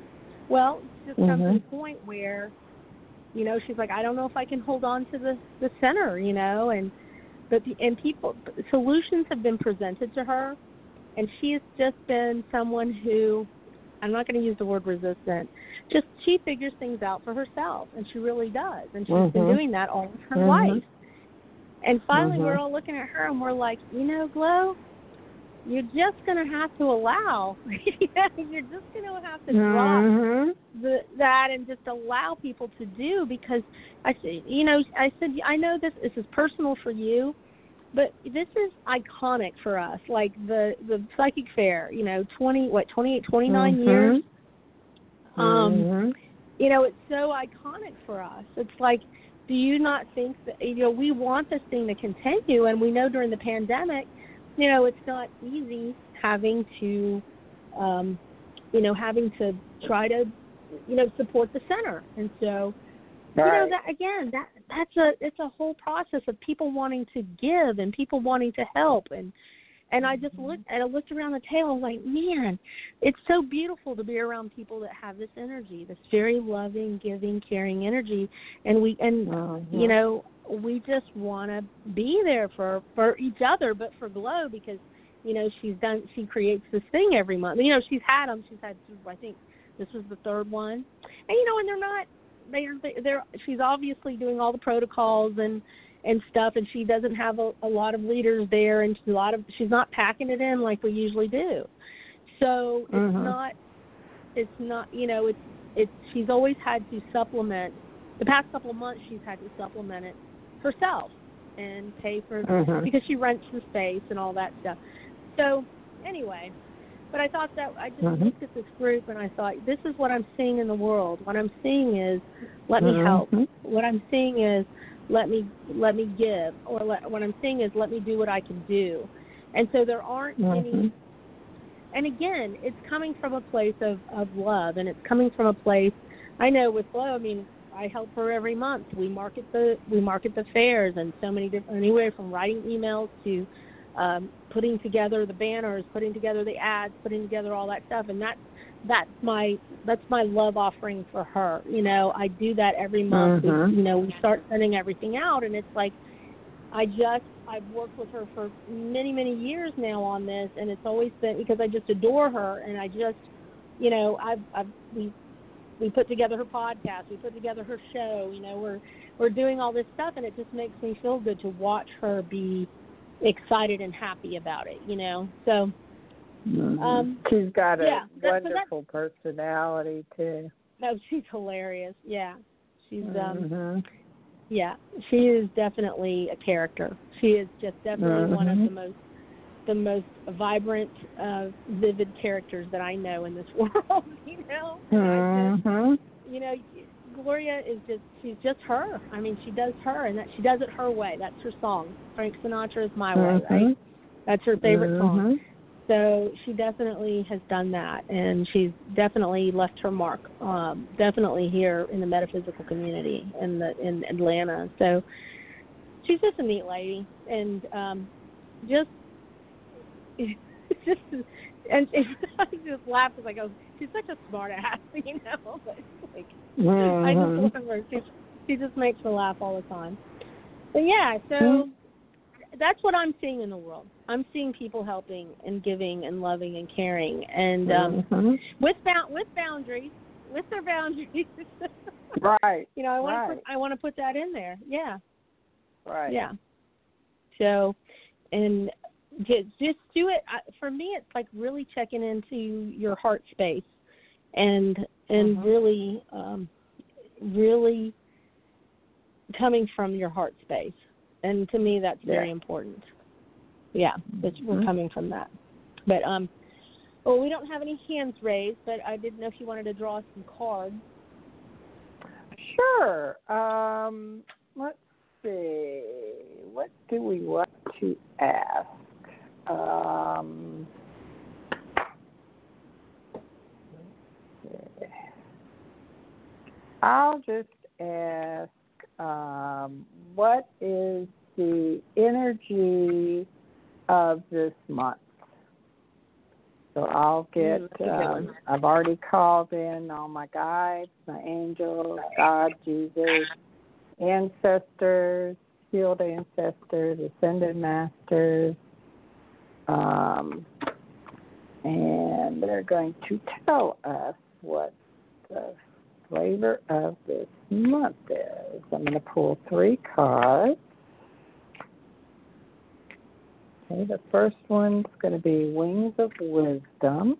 Well, it's just come mm-hmm. to the point where, you know, she's like, I don't know if I can hold on to the, the center, you know, and but the, and people solutions have been presented to her, and she has just been someone who, I'm not going to use the word resistant, just she figures things out for herself, and she really does, and she's mm-hmm. been doing that all of her mm-hmm. life. And finally, mm-hmm. we're all looking at her, and we're like, you know, Glo, you're just going to have to allow. You're just going to have to drop mm-hmm. the, that and just allow people to do, because I said, you know, I said, I know this, this is personal for you, but this is iconic for us. Like the, the psychic fair, you know, twenty, what, twenty-eight, twenty-nine mm-hmm. years. Um, mm-hmm. you know, it's so iconic for us. It's like, do you not think that, you know, we want this thing to continue, and we know during the pandemic, you know, it's not easy having to, um, you know, having to try to, you know, support the center. And so, right. you know, that again, that that's a it's a whole process of people wanting to give and people wanting to help. And and I just looked and I looked around the table, like, man, it's so beautiful to be around people that have this energy, this very loving, giving, caring energy. And we and mm-hmm. you know, we just want to be there for, for each other, but for Glo, because, you know, she's done, she creates this thing every month. You know, she's had them. She's had, I think this was the third one. And, you know, and they're not, they're, they're, she's obviously doing all the protocols and, and stuff, and she doesn't have a, a lot of leaders there, and a lot of, she's not packing it in like we usually do. So it's mm-hmm. not, it's not, you know, it's, it's, she's always had to supplement. The past couple of months, she's had to supplement it herself and pay for, mm-hmm. because she rents the space and all that stuff. So anyway, but I thought that I just mm-hmm. looked at this group and I thought, this is what I'm seeing in the world. What I'm seeing is, let mm-hmm. me help. What I'm seeing is, let me let me give, or let, what I'm seeing is, let me do what I can do. And so there aren't mm-hmm. any. And again, it's coming from a place of, of love, and it's coming from a place. I know with Glo, I mean, I help her every month. We market the we market the fairs, and so many different, anywhere from writing emails to um, putting together the banners, putting together the ads, putting together all that stuff. And that's that's my that's my love offering for her. You know, I do that every month. Mm-hmm. We, you know, we start sending everything out, and it's like, I just I've worked with her for many many years now on this, and it's always been because I just adore her, and I just, you know, I've I've we. We put together her podcast. We put together her show. You know, we're we're doing all this stuff, and it just makes me feel good to watch her be excited and happy about it. You know, so mm-hmm. um, she's got a yeah, wonderful so personality too. No, she's hilarious. Yeah, she's mm-hmm. um, yeah, she is definitely a character. She is just definitely mm-hmm. one of the most the most vibrant, uh, vivid characters that I know in this world, you know. Mm-hmm. I just, you know, Gloria is just, she's just her. I mean, she does her, and that she does it her way. That's her song. Frank Sinatra is My mm-hmm. Way, right? That's her favorite mm-hmm. song. So she definitely has done that, and she's definitely left her mark, um, definitely here in the metaphysical community in the in Atlanta. So she's just a neat lady, and um, just, It's just, and, and I just laugh because I go, she's such a smart ass, you know. But it's like, mm-hmm. I just love her. She, she just makes me laugh all the time. But yeah, so mm-hmm. that's what I'm seeing in the world. I'm seeing people helping and giving and loving and caring, and um, mm-hmm. with ba- with boundaries, with their boundaries. Right. You know, I want right. to put, I want to put that in there. Yeah. Right. Yeah. So, and. Just, just do it. For me, it's like really checking into your heart space, and and mm-hmm. really, um, really coming from your heart space. And to me, that's yeah. very important. Yeah, that's, mm-hmm. we're coming from that. But um, well, we don't have any hands raised, but I didn't know if you wanted to draw some cards. Sure. Um, let's see. What do we want to ask? Um, I'll just ask, um, what is the energy of this month? So I'll get, Mm, that's a good um, one. I've already called in all my guides, my angels, God, Jesus, ancestors, healed ancestors, ascended masters, um, and they're going to tell us what the flavor of this month is. I'm going to pull three cards. Okay, the first one's going to be Wings of Wisdom.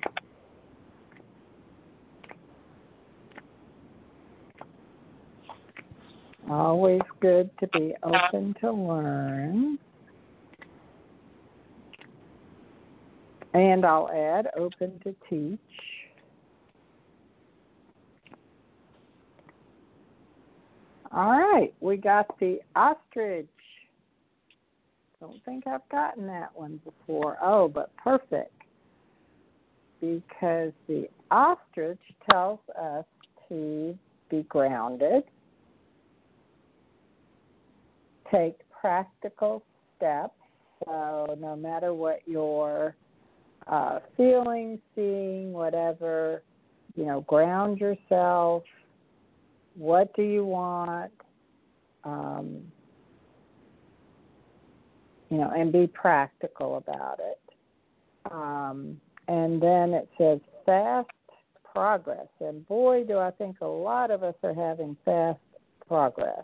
Always good to be open to learn. And I'll add open to teach. All right, we got the ostrich. Don't think I've gotten that one before. Oh, but perfect. Because the ostrich tells us to be grounded, take practical steps. So no matter what your uh, feeling, seeing, whatever, you know, ground yourself. What do you want? Um, you know, and be practical about it. Um, and then it says fast progress. And boy, do I think a lot of us are having fast progress.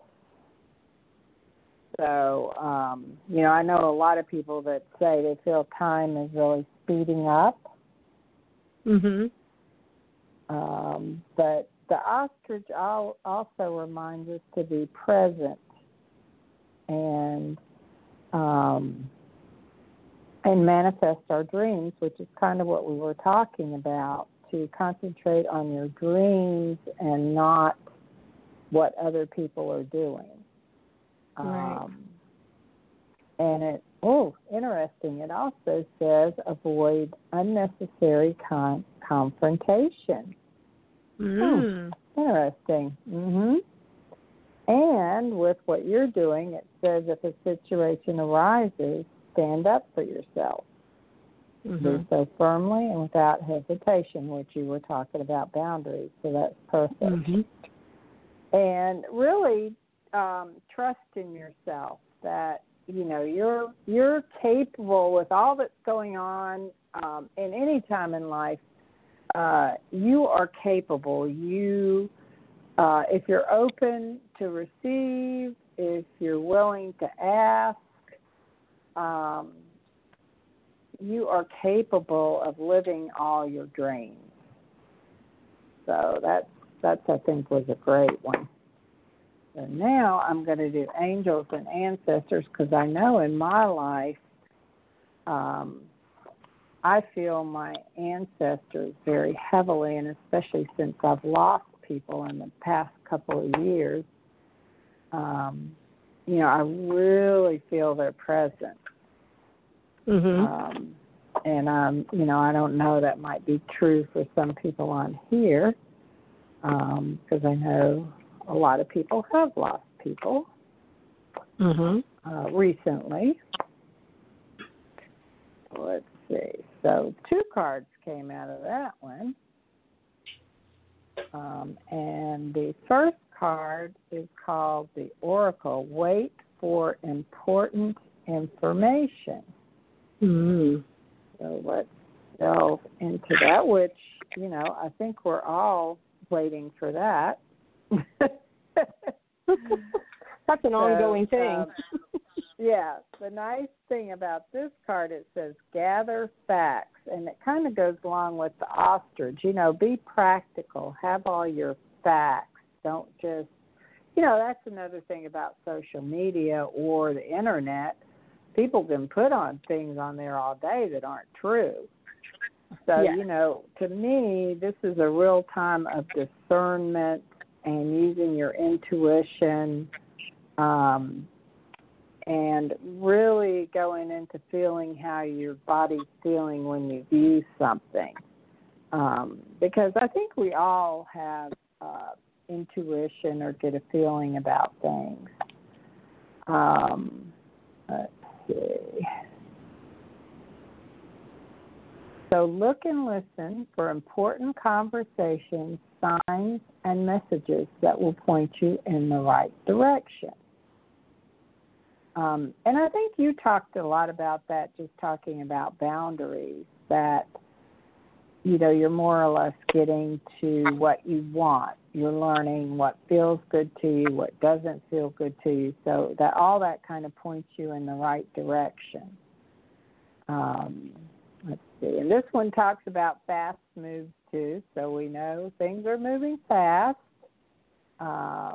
So, um, you know, I know a lot of people that say they feel time is really speeding up. Mhm. Um, but the ostrich also reminds us to be present and um, and manifest our dreams, which is kind of what we were talking about, to concentrate on your dreams and not what other people are doing. Right. Um, and it, oh, interesting, it also says avoid unnecessary con- confrontation. Mm. Hmm, interesting. Mm-hmm. And with what you're doing, it says if a situation arises, stand up for yourself. Mm-hmm. Do so firmly and without hesitation, which you were talking about boundaries, so that's perfect. Mm-hmm. And really um, trust in yourself that, you know, you're you're capable with all that's going on um, in any time in life. Uh, you are capable. You, uh, if you're open to receive, if you're willing to ask, um, you are capable of living all your dreams. So that's, that's I think, was a great one. So now I'm going to do angels and ancestors because I know in my life um, I feel my ancestors very heavily, and especially since I've lost people in the past couple of years, um, you know, I really feel their presence. Mm-hmm. Um, and, um, you know, I don't know, that might be true for some people on here because um, I know a lot of people have lost people Mm-hmm. uh, recently. Let's see. So two cards came out of that one. Um, and the first card is called the Oracle. Wait for important information. Mm. So let's delve into that, which, you know, I think we're all waiting for that. That's an so, ongoing thing. Um, yeah, the nice thing about this card, it says gather facts, and it kind of goes along with the ostrich. You know, be practical. Have all your facts. Don't just, you know, that's another thing about social media or the internet. People can put on things on there all day that aren't true. So, yeah. you know, to me, this is a real time of discernment and using your intuition um, and really going into feeling how your body's feeling when you view something. Um, because I think we all have uh, intuition or get a feeling about things. Um, let's see. So look and listen for important conversations, signs, and messages that will point you in the right direction. Um, and I think you talked a lot about that, just talking about boundaries, that, you know, you're more or less getting to what you want. You're learning what feels good to you, what doesn't feel good to you, so that all that kind of points you in the right direction. Um, let's see. And this one talks about fast moves, too, so we know things are moving fast. Um,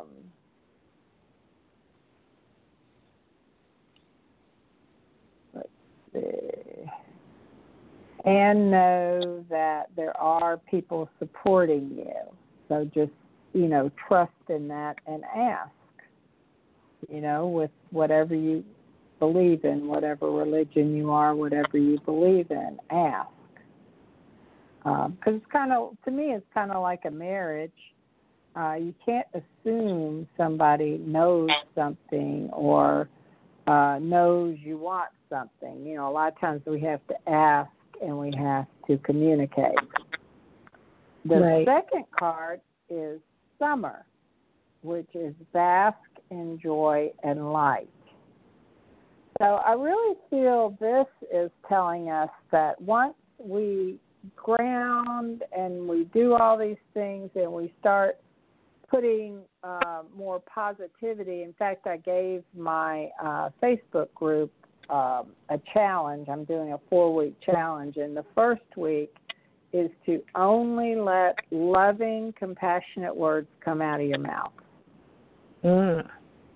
let's see. And know that there are people supporting you. So just, you know, trust in that and ask, you know, with whatever you believe in, whatever religion you are, whatever you believe in, ask. Because um, it's kind of, to me, it's kind of like a marriage. Uh, you can't assume somebody knows something or uh, knows you want something. You know, a lot of times we have to ask and we have to communicate. The right. second card is summer, which is bask in joy and light. So I really feel this is telling us that once we ground and we do all these things and we start putting uh, more positivity. In fact, I gave my uh, Facebook group um, a challenge. I'm doing a four-week challenge, and the first week is to only let loving, compassionate words come out of your mouth. Mm.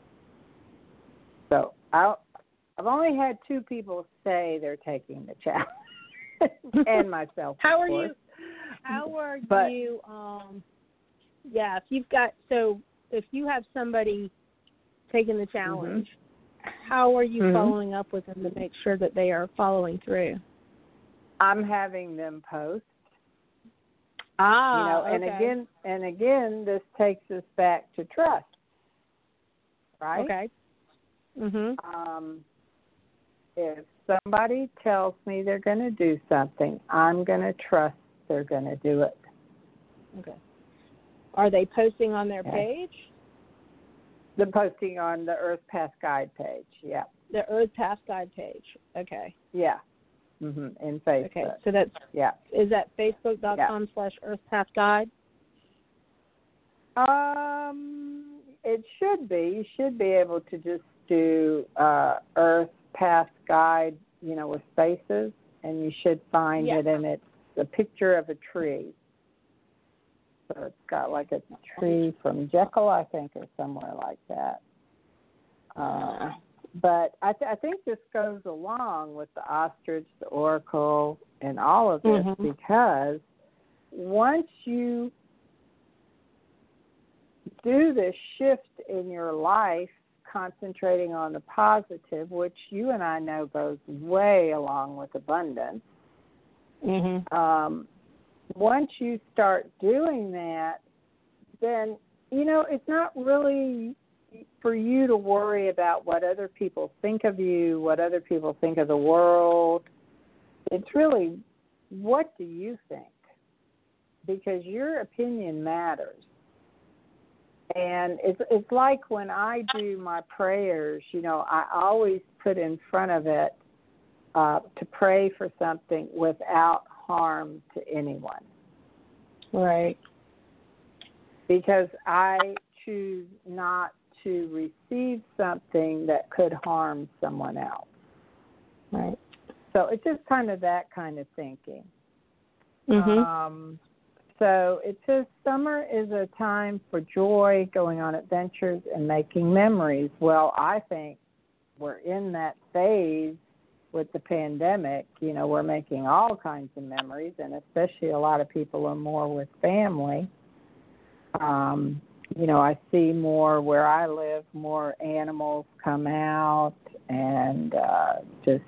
So I, I've only had two people say they're taking the challenge, and myself. How are course. you? How are but, you? Um, yeah, if you've got so if you have somebody taking the challenge, mm-hmm. how are you mm-hmm. following up with them to make sure that they are following through? I'm having them post. Ah, you know, and okay. again, and again, this takes us back to trust, right? Okay. Mhm. Um, if somebody tells me they're going to do something, I'm going to trust they're going to do it. Okay. Are they posting on their okay. page? They're posting on the Earth Path Guide page. Yeah. The Earth Path Guide page. Okay. Yeah. Mhm. In Facebook. Okay, so that's yeah. Is that facebook dot com yeah. slash Earth Path Guide? Um, it should be. You should be able to just do uh, Earth Path Guide, you know, with spaces, and you should find yeah. it, and it's a picture of a tree. So it's got like a tree from Jekyll, I think, or somewhere like that. Uh, But I, th- I think this goes along with the ostrich, the oracle, and all of this mm-hmm. because once you do this shift in your life, concentrating on the positive, which you and I know goes way along with abundance, mm-hmm. um, once you start doing that, then, you know, it's not really for you to worry about what other people think of you, what other people think of the world. It's really, what do you think? Because your opinion matters. And it's it's like when I do my prayers, you know, I always put in front of it uh, to pray for something without harm to anyone. Right. Because I choose not to receive something that could harm someone else. Right. So it's just kind of that kind of thinking. Mm-hmm. Um, so it says summer is a time for joy, going on adventures, and making memories. Well, I think we're in that phase with the pandemic. You know, we're making all kinds of memories, and especially a lot of people are more with family. Um You know, I see more where I live, more animals come out and uh, just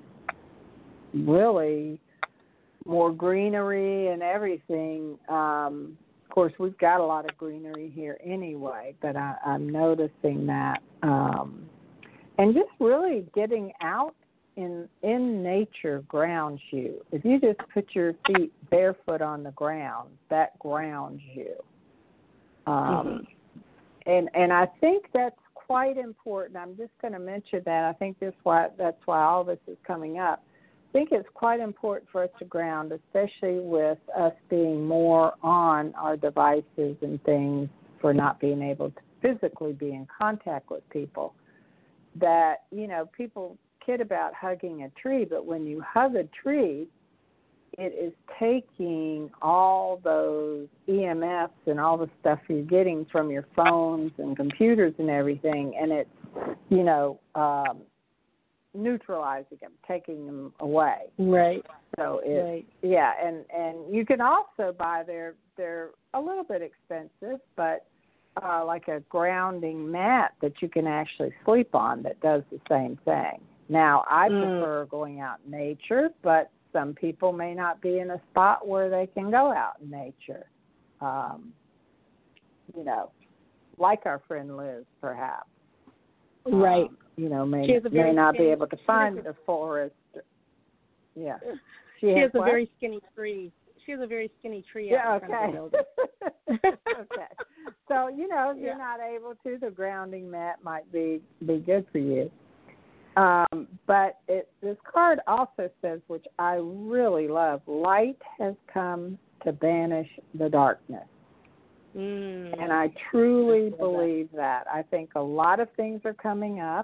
really more greenery and everything. Um, of course, we've got a lot of greenery here anyway, but I, I'm noticing that. Um, and just really getting out in in nature grounds you. If you just put your feet barefoot on the ground, that grounds you. Um, mm-hmm. And and I think that's quite important. I'm just going to mention that. I think this why that's why all this is coming up. I think it's quite important for us to ground, especially with us being more on our devices and things for not being able to physically be in contact with people. That, you know, people kid about hugging a tree, but when you hug a tree, it is taking all those E M Fs and all the stuff you're getting from your phones and computers and everything, and it's, you know, um, neutralizing them, taking them away. Right. So it's, right. yeah, and, and you can also buy, they're, they're a little bit expensive, but uh, like a grounding mat that you can actually sleep on that does the same thing. Now, I mm. prefer going out in nature, but some people may not be in a spot where they can go out in nature. Um, you know, like our friend Liz, perhaps. Right. Um, you know, may, may not skinny, be able to find the forest. Yeah. She, she has what? a very skinny tree. She has a very skinny tree yeah, out in front of the building. Okay. So, you know, if yeah. you're not able to, the grounding mat might be, be good for you. Um, but it, this card also says, which I really love, light has come to banish the darkness. Mm. And I truly believe that. I think a lot of things are coming up,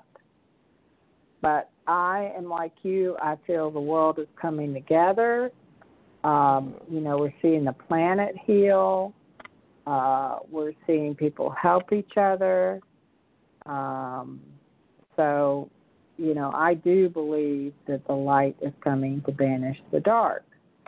but I am like you. I feel the world is coming together. Um, you know, we're seeing the planet heal. Uh, we're seeing people help each other. Um, so, you know, I do believe that the light is coming to banish the dark.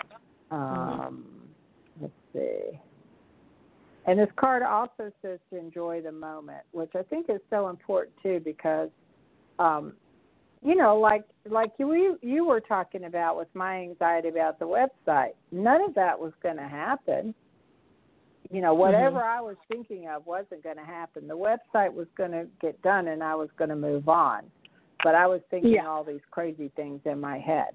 Um, let's see. And this card also says to enjoy the moment, which I think is so important, too, because, um, you know, like like you, you were talking about with my anxiety about the website, none of that was going to happen. You know, whatever mm-hmm. I was thinking of wasn't going to happen. The website was going to get done, and I was going to move on. But I was thinking yeah. all these crazy things in my head.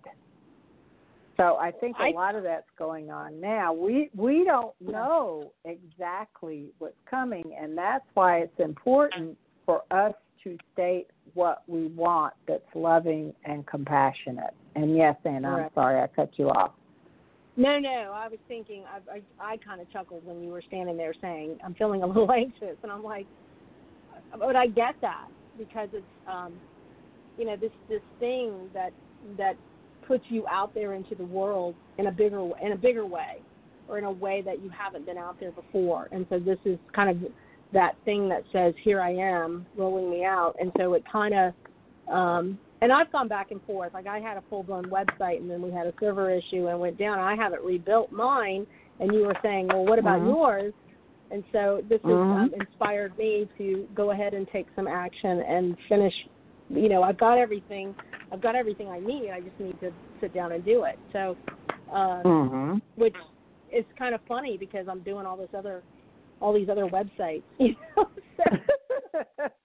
So I think a I, lot of that's going on now. We we don't know exactly what's coming, and that's why it's important for us to state what we want that's loving and compassionate. And yes, Anna, I'm right. sorry I cut you off. No, no, I was thinking, I, I, I kind of chuckled when you were standing there saying, I'm feeling a little anxious, and I'm like, but I get that, because it's, um, you know, this this thing that that puts you out there into the world in a bigger in a bigger way, or in a way that you haven't been out there before. And so this is kind of that thing that says, here I am, rolling me out. And so it kind of, um, and I've gone back and forth. Like I had a full-blown website, and then we had a server issue and went down. I haven't rebuilt mine, and you were saying, well, what about mm-hmm. yours? And so this has mm-hmm. um, inspired me to go ahead and take some action and finish. You know, I've got everything. I've got everything I need. I just need to sit down and do it. So, um, mm-hmm. which is kind of funny because I'm doing all this other, all these other websites. You know, so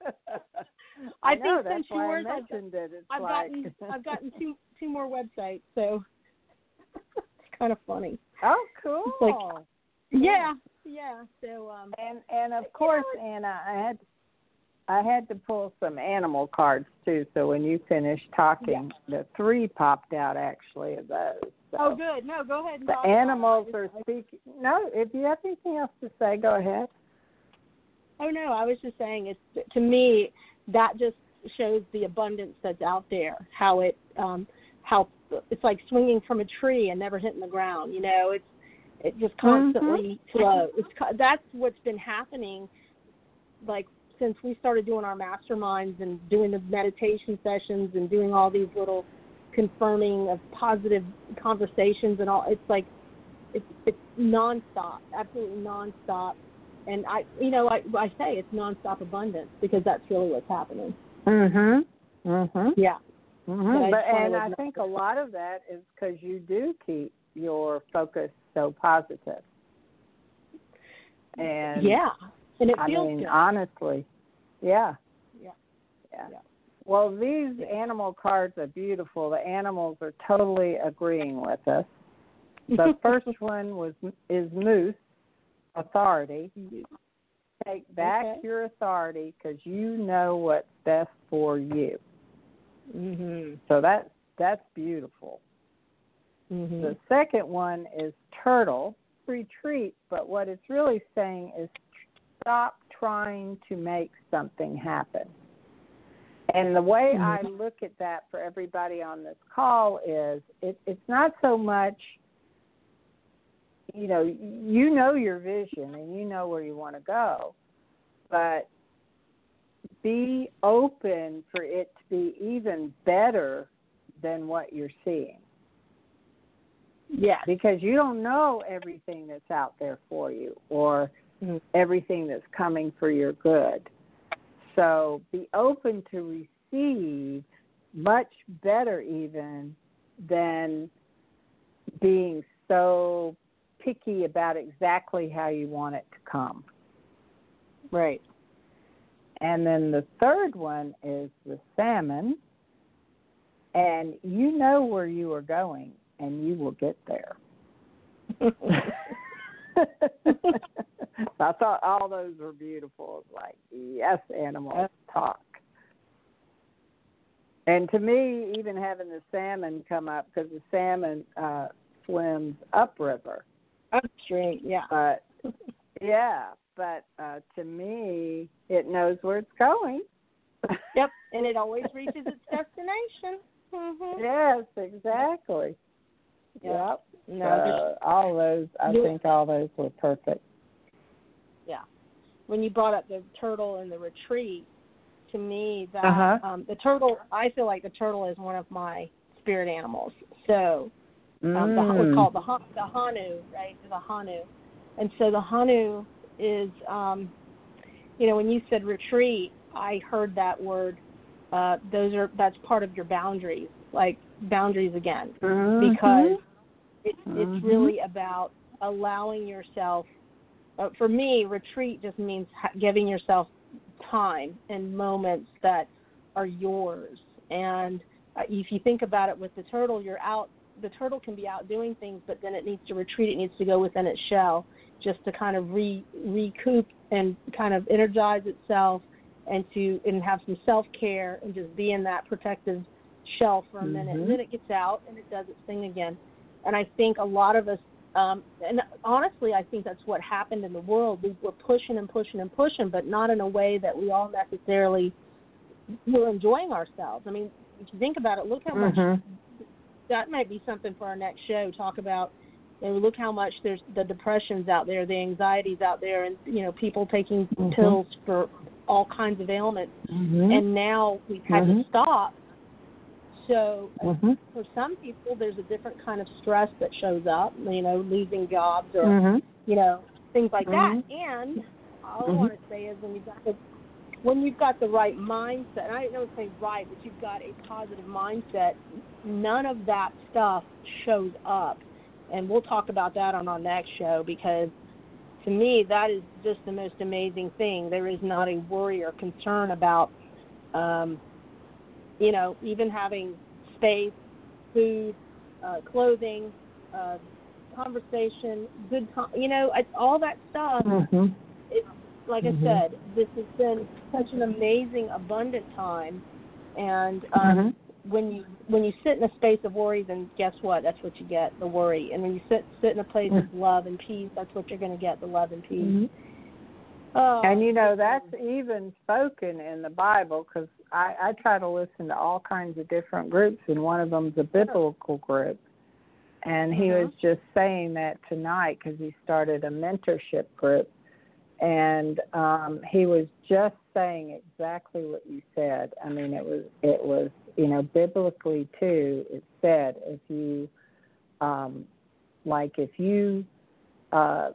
I, I know, think that's since why yours, I mentioned I've, it. It's I've like... gotten, I've gotten two, two more websites. So it's kind of funny. Oh, cool. It's like, yeah, yeah. So, um, and and of course, you know, Anna, I had. I had to pull some animal cards, too, so when you finished talking, yeah. the three popped out, actually, of those. So oh, good. No, go ahead and the talk animals about it. are speaking. No, if you have anything else to say, go ahead. Oh, no, I was just saying, it's to me, that just shows the abundance that's out there, how it, um, how it's like swinging from a tree and never hitting the ground, you know, it's, it just constantly mm-hmm. flows. It's, that's what's been happening, like, since we started doing our masterminds and doing the meditation sessions and doing all these little confirming of positive conversations and all, it's like, it's, it's nonstop, absolutely nonstop. And I, you know, I, I say it's nonstop abundance because that's really what's happening. Mhm. Mhm. Yeah. Mhm. But and I think a lot of that is because you do keep your focus so positive. And yeah. And it I feels mean, good. honestly, yeah. Yeah. yeah. Yeah. Well, these animal cards are beautiful. The animals are totally agreeing with us. The first one was is Moose, authority. Take back okay. your authority because you know what's best for you. Mm-hmm. So that that's beautiful. Mm-hmm. The second one is Turtle, retreat. But what it's really saying is stop trying to make something happen. And the way mm-hmm. I look at that for everybody on this call is it, it's not so much, you know, you know your vision and you know where you want to go, but be open for it to be even better than what you're seeing. Yeah. Because you don't know everything that's out there for you or mm-hmm. everything that's coming for your good. So be open to receive much better even than being so picky about exactly how you want it to come. Right. And then the third one is the salmon. And you know where you are going, and you will get there. I thought all those were beautiful. Like, yes, animals talk. And to me, even having the salmon come up, because the salmon uh, swims upriver. Upstream, yeah. But, yeah, but uh, to me, it knows where it's going. Yep, and it always reaches its destination. Mm-hmm. Yes, exactly. Yep. No, uh, all those, I you, think all those were perfect. Yeah. When you brought up the turtle and the retreat, to me, that uh-huh. um, the turtle, I feel like the turtle is one of my spirit animals. So um, mm. the, we call it the, the Hanu, right? The Hanu. And so the Hanu is, um, you know, when you said retreat, I heard that word. Uh, those are that's part of your boundaries, like boundaries again, mm-hmm. because it's mm-hmm. it's really about allowing yourself. Uh, for me, retreat just means ha- giving yourself time and moments that are yours. And uh, if you think about it with the turtle, you're out. The turtle can be out doing things, but then it needs to retreat. It needs to go within its shell just to kind of re recoup and kind of energize itself. And to and have some self-care and just be in that protective shell for a mm-hmm. minute. And then it gets out and it does its thing again. And I think a lot of us, um, and honestly, I think that's what happened in the world. We were pushing and pushing and pushing, but not in a way that we all necessarily were enjoying ourselves. I mean, if you think about it, look how mm-hmm. much, that might be something for our next show, talk about, you know, look how much there's the depressions out there, the anxieties out there, and, you know, people taking mm-hmm. pills for all kinds of ailments, mm-hmm. and now we've had mm-hmm. to stop. So mm-hmm. for some people, there's a different kind of stress that shows up, you know, losing jobs or, mm-hmm. you know, things like mm-hmm. that. And all mm-hmm. I want to say is when you've got the, when you've got the right mindset, and I don't say right, but you've got a positive mindset, none of that stuff shows up. And we'll talk about that on our next show because to me, that is just the most amazing thing. There is not a worry or concern about, um, you know, even having space, food, uh, clothing, uh, conversation, good time. You know, it's, all that stuff. Mm-hmm. It's like mm-hmm. I said, this has been such an amazing, abundant time, and um, mm-hmm. when you when you sit in a space of worries, and guess what? That's what you get, the worry. And when you sit sit in a place mm-hmm. of love and peace, that's what you're going to get, the love and peace. Mm-hmm. Oh, and you know that's even spoken in the Bible because I, I try to listen to all kinds of different groups, and one of them's a biblical group. And he mm-hmm. was just saying that tonight because he started a mentorship group. And um, he was just saying exactly what you said. I mean, it was, it was, you know, biblically too. It said if you, um, like, if you uh,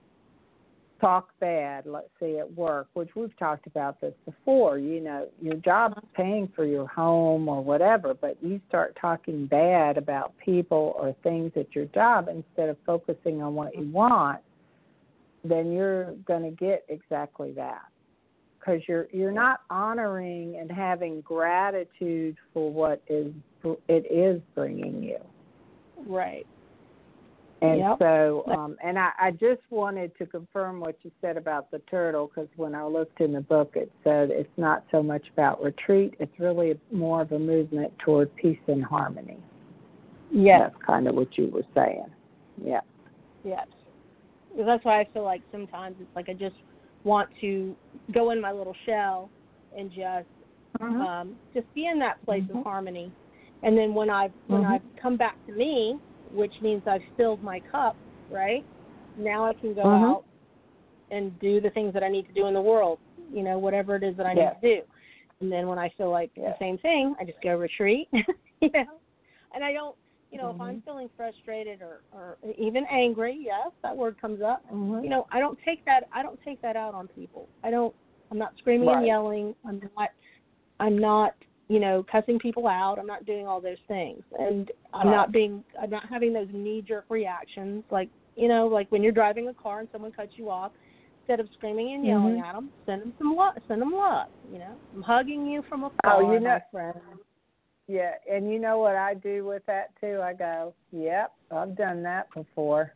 talk bad, let's say at work, which we've talked about this before. You know, your job's paying for your home or whatever, but you start talking bad about people or things at your job instead of focusing on what you want, then you're going to get exactly that because you're you're not honoring and having gratitude for what is it is bringing you. Right. And yep. so, um, and I, I just wanted to confirm what you said about the turtle, because when I looked in the book, it said it's not so much about retreat. It's really more of a movement toward peace and harmony. Yes. That's kind of what you were saying. Yeah. Yes. That's why I feel like sometimes it's like I just want to go in my little shell and just mm-hmm. um, just be in that place mm-hmm. of harmony. And then when I've, when mm-hmm. I've come back to me, which means I've filled my cup, right? Now I can go mm-hmm. out and do the things that I need to do in the world, you know, whatever it is that I yes. need to do. And then when I feel like yes. the same thing, I just go retreat, you know. And I don't, you know, mm-hmm. if I'm feeling frustrated or, or even angry, yes, that word comes up, mm-hmm. you know, I don't take that, I don't take that out on people. I don't, I'm not screaming right. and yelling. I'm not, I'm not, you know, cussing people out. I'm not doing all those things. And I'm right. not being, I'm not having those knee-jerk reactions. Like, you know, like when you're driving a car and someone cuts you off, instead of screaming and yelling mm-hmm. at them, send them some love, send them love, you know. I'm hugging you from afar, oh, you know, my friend. Yeah, and you know what I do with that, too? I go, yep, I've done that before.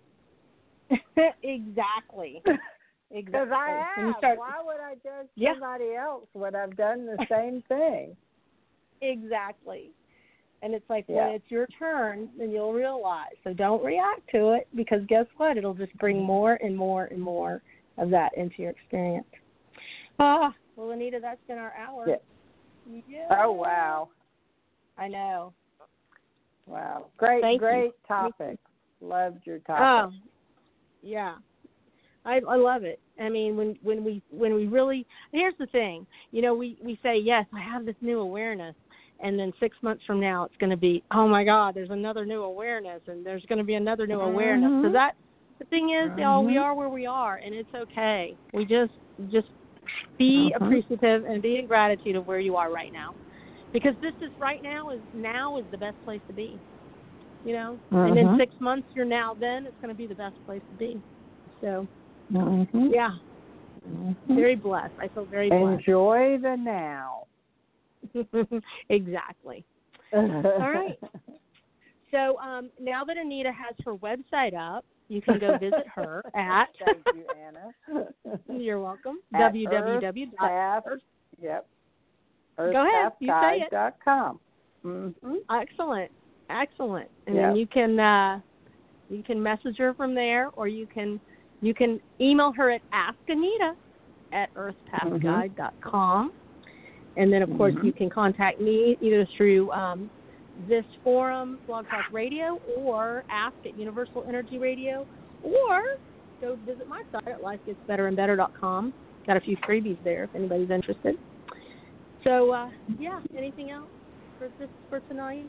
Exactly. Exactly. Because I have. Start, Why would I judge yeah. somebody else when I've done the same thing? Exactly. And it's like, yeah. when it's your turn, then you'll realize. So don't react to it, because guess what? It'll just bring more and more and more of that into your experience. Ah, well, Anita, that's been our hour. Yeah. Yeah. Oh, wow. I know. Wow. Great, Thank great you. topic. Loved your topic. Oh, yeah. I, I love it. I mean, when, when we when we really, here's the thing, you know, we, we say, yes, I have this new awareness, and then six months from now it's going to be, oh, my God, there's another new awareness, and there's going to be another new mm-hmm. awareness. So that, the thing is, mm-hmm. you know, we are where we are, and it's okay. We just, just be mm-hmm. appreciative and be in gratitude of where you are right now, because this is right now is now is the best place to be, you know, mm-hmm. and in six months you're now then it's going to be the best place to be. So. Mm-hmm. Yeah. Mm-hmm. Very blessed. I feel very blessed. Enjoy the now. Exactly. All right. So um, now that Anita has her website up, you can go visit her at. Thank you, Anna. You're welcome. At www. Earth, yep. Go ahead. You say it. Dot com. Mm-hmm. Excellent. Excellent. And yep. then you can uh, you can message her from there, or you can. You can email her at ask Anita at earth path guide dot com. And then, of course, mm-hmm. you can contact me either through um, this forum, Blog Talk Radio, or ask at Universal Energy Radio, or go visit my site at life gets better and better dot com. Got a few freebies there if anybody's interested. So, uh, yeah, anything else for, this, for tonight?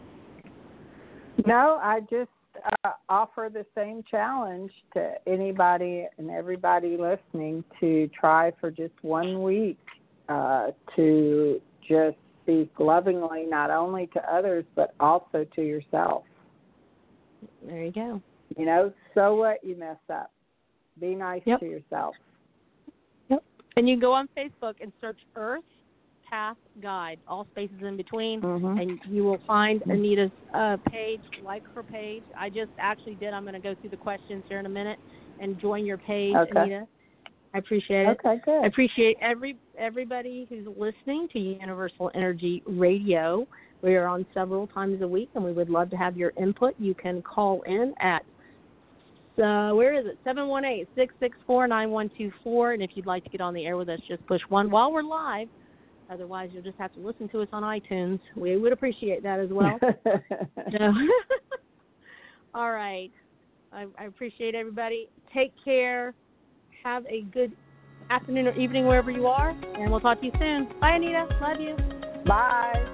No, I just Uh, offer the same challenge to anybody and everybody listening to try for just one week uh, to just speak lovingly not only to others but also to yourself. There you go. You know, so what, you mess up. Be nice yep. to yourself. Yep. And you can go on Facebook and search Earth Path Guide, all spaces in between, mm-hmm. and you will find Anita's uh, page, like her page. I just actually did. I'm going to go through the questions here in a minute and join your page, okay. Anita. I appreciate it. Okay, good. I appreciate every everybody who's listening to Universal Energy Radio. We are on several times a week, and we would love to have your input. You can call in at, uh, where is it, seven one eight, six six four, nine one two four, and if you'd like to get on the air with us, just push one while we're live. Otherwise, you'll just have to listen to us on iTunes. We would appreciate that as well. So, all right. I, I appreciate everybody. Take care. Have a good afternoon or evening wherever you are, and we'll talk to you soon. Bye, Anita. Love you. Bye.